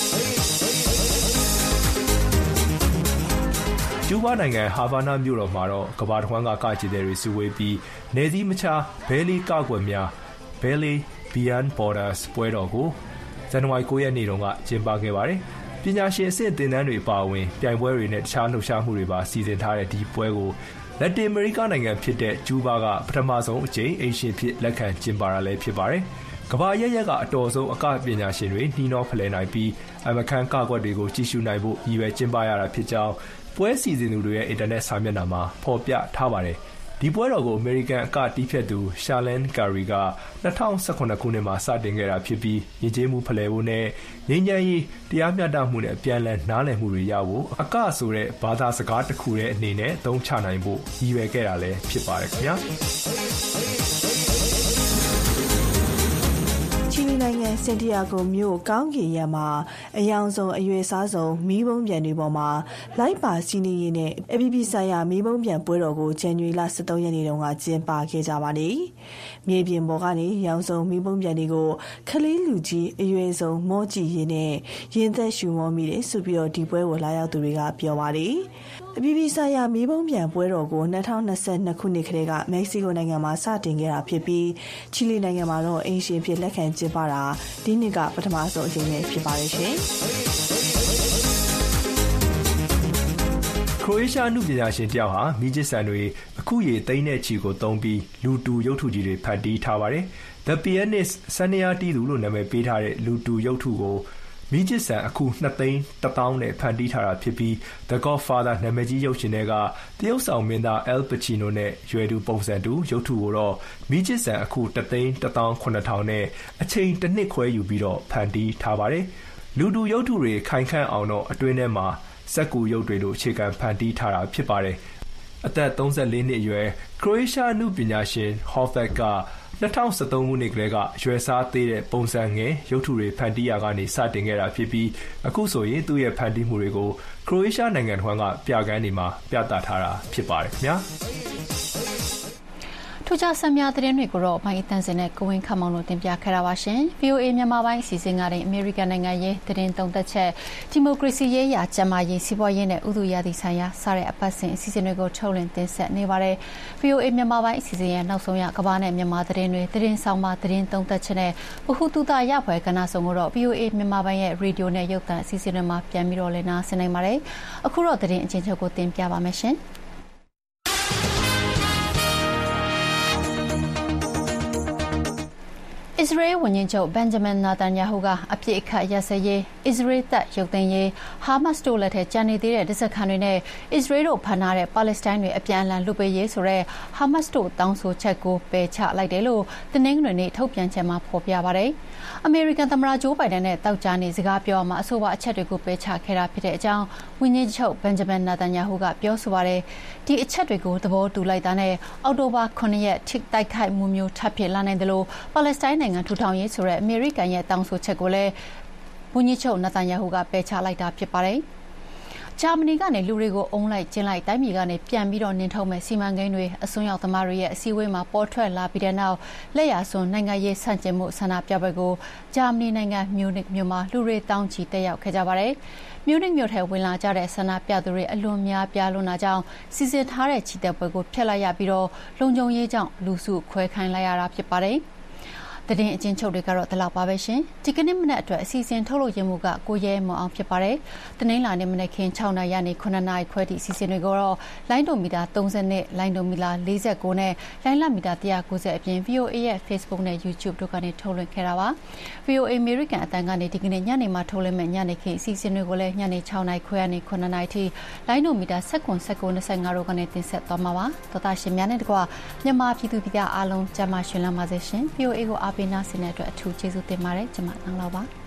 ကျူးဘားနိုင်ငံဟာဗာနာမြို့တော်မှာတော့ကမ္ဘာတစ်ဝန်းကကကြည်တဲ့တွေစုဝေးပြီးနေစည်းမခြားဘဲလေးကောက်ွယ်များ Ballet Beyond Borders ပွဲတော်ကိုဇန်နဝါရီ9ရက်နေ့တုန်းကကျင်းပခဲ့ပါတယ်။ပညာရှင်အဆင့်သင်တန်းတွေပါဝင်ပြိုင်ပွဲတွေနဲ့တခြားလှုပ်ရှားမှုတွေပါစီစဉ်ထားတဲ့ဒီပွဲကိုလက်တင်အမေရိကနိုင်ငံဖြစ်တဲ့ကျူးဘားကပထမဆုံးအကြိမ်အိမ်ရှင်ဖြစ်လက်ခံကျင်းပတာလည်းဖြစ်ပါတယ်။ကမ္ဘာရရက်ကအတော်ဆုံးအကပညာရှင်တွေနှီးနှောဖလှယ်နိုင်ပြီးအမခန်းကကွက်တွေကိုကြည့်ရှုနိုင်ဖို့ရည်ရွယ်ကျင်းပရတာဖြစ်ကြောင်းပွဲစီစဉ်သူတွေရဲ့အင်တာနက်စာမျက်နှာမှာဖော်ပြထားပါတယ်။ဒီပွဲတော်ကိုအမေရိကန်အကတီးဖြတ်သူ Charlene Curry က2018ခုနှစ်မှာစတင်ခဲ့တာဖြစ်ပြီးယဉ်ကျေးမှုဖလှယ်ဖို့နဲ့ငြိမ်းချမ်းရေးတရားမျှတမှုနဲ့အပြန်အလှန်နားလည်မှုတွေရဖို့အကဆိုတဲ့ဘာသာစကားတစ်ခုရဲ့အနေနဲ့သုံးချနိုင်ဖို့ရည်ရွယ်ခဲ့တာလည်းဖြစ်ပါတယ်ခင်ဗျာ။ချီလီနိုင်ငံစင်တီယာဂိုမြို့ကောင်းကင်ရံမှာအယောင်ဆုံးအရွယ်စားဆုံးမီးပုံးပြန်တွေပေါ်မှာလိုက်ပါစီးနေရင်းနဲ့အပြည်ပြည်ဆိုင်ရာမီးပုံးပြန်ပွဲတော်ကိုဇန်နဝါရီလ13ရက်နေ့တုန်းကကျင်းပခဲ့ကြပါတယ်။မြေပြင်ပေါ်ကနေရောင်စုံမီးပုံးပြန်တွေကိုခလေးလူကြီးအရွယ်ဆုံးမောကြည့်ရင်းနဲ့ရင်သက်ရှူမောမိတယ်ဆိုပြီးတော့ဒီပွဲကိုလာရောက်သူတွေကပြောပါတယ်။အပြည်ပြည်ဆိုင်ရာမီးပုံးပြန်ပွဲတော်ကို2022ခုနှစ်ကတည်းကမက္ကဆီကိုနိုင်ငံမှာစတင်ခဲ့တာဖြစ်ပြီးချီလီနိုင်ငံမှာတော့အိမ်ရှင်ဖြစ်လက်ခံကျင်းပတာဒီနှစ်ကပထမဆုံးအကြိမ်နဲ့ဖြစ်ပါတယ်ရှင်။ခရိုအေးရှားအမှုပညာရှင်တယောက်ဟာမီးကျစ်ဆန်တွေအခုရေသိန်းနဲ့ချီကိုသုံးပြီးလူတူရုပ်ထုကြီးတွေဖန်တီးထားပါတယ်။ The Pianist စနေယာတီးသူလို့နာမည်ပေးထားတဲ့လူတူရုပ်ထုကိုမီးကျစ်ဆန်အခု2,100,000နဲ့ဖန်တီးထားတာဖြစ်ပြီး The Godfather နာမည်ကြီးရုပ်ရှင်တွေကတရုတ်ဆောင်မင်းသား Al Pacino နဲ့ရွယ်တူပုံစံတူရုပ်ထုကိုတော့မီးကျစ်ဆန်အခု1,107,000နဲ့အချိန်တစ်နှစ်ခွဲယူပြီးတော့ဖန်တီးထားပါတယ်။လူတူရုပ်ထုတွေခိုင်ခန့်အောင်တော့အတွင်းထဲမှာစက္ကူရုပ်တွေလိုအခြေခံဖန်တီးထားတာဖြစ်ပါတယ်။အသက်34နှစ်အရွယ်ခရိုအေးရှားအမှုပညာရှင် Hovek က2013ခုနှစ်ကလေးကရွယ်စားသေးတဲ့ပုံစံငယ်ရုပ်ထုတွေဖန်တီးရာကနေစတင်ခဲ့တာဖြစ်ပြီးအခုဆိုရင်သူ့ရဲ့ဖန်တီးမှုတွေကိုခရိုအေးရှားနိုင်ငံထွန်းကပြကန်းတွေမှာပြသထားတာဖြစ်ပါတယ်ခင်ဗျာ။ထူးခြားဆံများသတင်းတွေကိုတော့ဘိုင်းအတန်းစင်နဲ့ကိုဝင်းခမောင်တို့တင်ပြခဲ့တာပါရှင်။ VOA မြန်မာပိုင်းအစီအစဉ်ကနေအမေရိကန်နိုင်ငံရေးသတင်းသုံးသပ်ချက်ဒီမိုကရေစီရေးရာကျန်းမာရေးစီးပွားရေးနဲ့ဥတုရာသီဆိုင်ရာစတဲ့အပတ်စဉ်အစီအစဉ်တွေကိုထုတ်လွှင့်တင်ဆက်နေပါတယ်။ VOA မြန်မာပိုင်းအစီအစဉ်ရဲ့နောက်ဆုံးရကမ္ဘာနဲ့မြန်မာသတင်းတွေသတင်းဆောင်မှသတင်းသုံးသပ်ချက်နဲ့ဗဟုသုတရဖွယ်ကဏ္ဍဆောင်ကိုတော့ VOA မြန်မာပိုင်းရဲ့ရေဒီယိုနဲ့ရုပ်သံအစီအစဉ်တွေမှာပြန်ပြီးတော့လည်းနားဆင်နိုင်ပါတယ်။အခုတော့သတင်းအချင်းချုပ်ကိုတင်ပြပါမယ်ရှင်။အစ္စရေးဝန်ကြီးချုပ်ဘန်ဂျမင်နာတန်ယာဟုကအပြစ်အခတ်ရပ်စဲရေးအစ္စရေးတပ်ရုပ်သိမ်းရေးဟာမတ်စ်တို့လက်ထက်ကျန်နေသေးတဲ့တပ်စခန်းတွေနဲ့အစ္စရေးတို့ဖမ်းထားတဲ့ပါလက်စတိုင်းတွေအပြန်အလှန်လွတ်ပေးရေးဆိုတဲ့ဟာမတ်စ်တို့တောင်းဆိုချက်ကိုပယ်ချလိုက်တယ်လို့တနင်္ဂနွေနေ့ထုတ်ပြန်ချက်မှာဖော်ပြပါတယ်။အမေရိကန်သမ္မတဂျိုးဘိုင်ဒန်နဲ့တောက်ကြားနေစကားပြောမှာအဆိုပါအချက်တွေကိုပယ်ချခဲ့တာဖြစ်တဲ့အကြောင်းဝန်ကြီးချုပ်ဘန်ဂျမင်နာတန်ယာဟုကပြောဆိုပါတယ်။ဒီအချက်တွေကိုသဘောတူလိုက်တာနဲ့အောက်တိုဘာ9ရက်ထိတိုက်ခိုက်မှုမျိုးထပ်ဖြစ်လာနိုင်တယ်လို့ပါလက်စတိုင်းနိုင်ငံထူထောင်ရေးဆိုတဲ့အမေရိကန်ရဲ့တောင်းဆိုချက်ကိုလည်းဝန်ကြီးချုပ်နာတန်ယာဟုကပယ်ချလိုက်တာဖြစ်ပါတယ်။ဂျာမနီကနေလူတွေကိုအုံလိုက်ကျင်းလိုက်တိုင်းပြည်ကနေပြန်ပြီးတော့နင်းထုတ်မဲ့စီမံကိန်းတွေအစွန်းရောက်သမားတွေရဲ့အစည်းအဝေးမှာပေါ်ထွက်လာပြီးတဲ့နောက်လက်ရာစွန်းနိုင်ငံရေးဆန့်ကျင်မှုဆန္ဒပြပွဲကိုဂျာမနီနိုင်ငံမြူနစ်မြို့မှာလူတွေတောင်းချီတက်ရောက်ခဲ့ကြပါတယ်။မြူနစ်မြို့ထဲဝင်လာကြတဲ့ဆန္ဒပြသူတွေအလွန်များပြားလွန်းတာကြောင့်စီစဉ်ထားတဲ့ချီတက်ပွဲကိုဖျက်လိုက်ရပြီးတော့လုံခြုံရေးကြောင့်လူစုခွဲခိုင်းလိုက်ရတာဖြစ်ပါတယ်။သတင်းအချင်းချုပ်တွေကတော့ဒီလောက်ပါပဲရှင်ဒီကနေ့မနေ့အတွက်အစီအစဉ်ထုတ်လို့ရမှုကကိုရဲမောင်အောင်ဖြစ်ပါတယ်တနင်္လာနေ့မနေ့ခင်း6နာရီကနေ9နာရီခွဲထိအစီအစဉ်တွေကိုတော့လိုင်းဒိုမီတာ30နဲ့လိုင်းဒိုမီတာ49နဲ့လိုင်းလမီတာ190အပြင် VOA ရဲ့ Facebook နဲ့ YouTube တို့ကနေထုတ်လွှင့်ခဲ့တာပါ VOA American အတန်းကနေဒီကနေ့ညနေမှာထုတ်လွှင့်မဲ့ညနေခင်းအစီအစဉ်တွေကိုလည်းညနေ6နာရီခွဲကနေ9နာရီထိလိုင်းဒိုမီတာ1925တို့ကနေတင်ဆက်သွားမှာပါသောတာရှင်များနဲ့တကွမြန်မာပြည်သူပြည်သားအားလုံးကျန်းမာရှင်လန်းပါစေရှင် VOA ကိုအားပေးနာဆင်တဲ့အတွက်အထူးကျေးဇူးတင်ပါတယ်ကျွန်မတောင်းလာပါ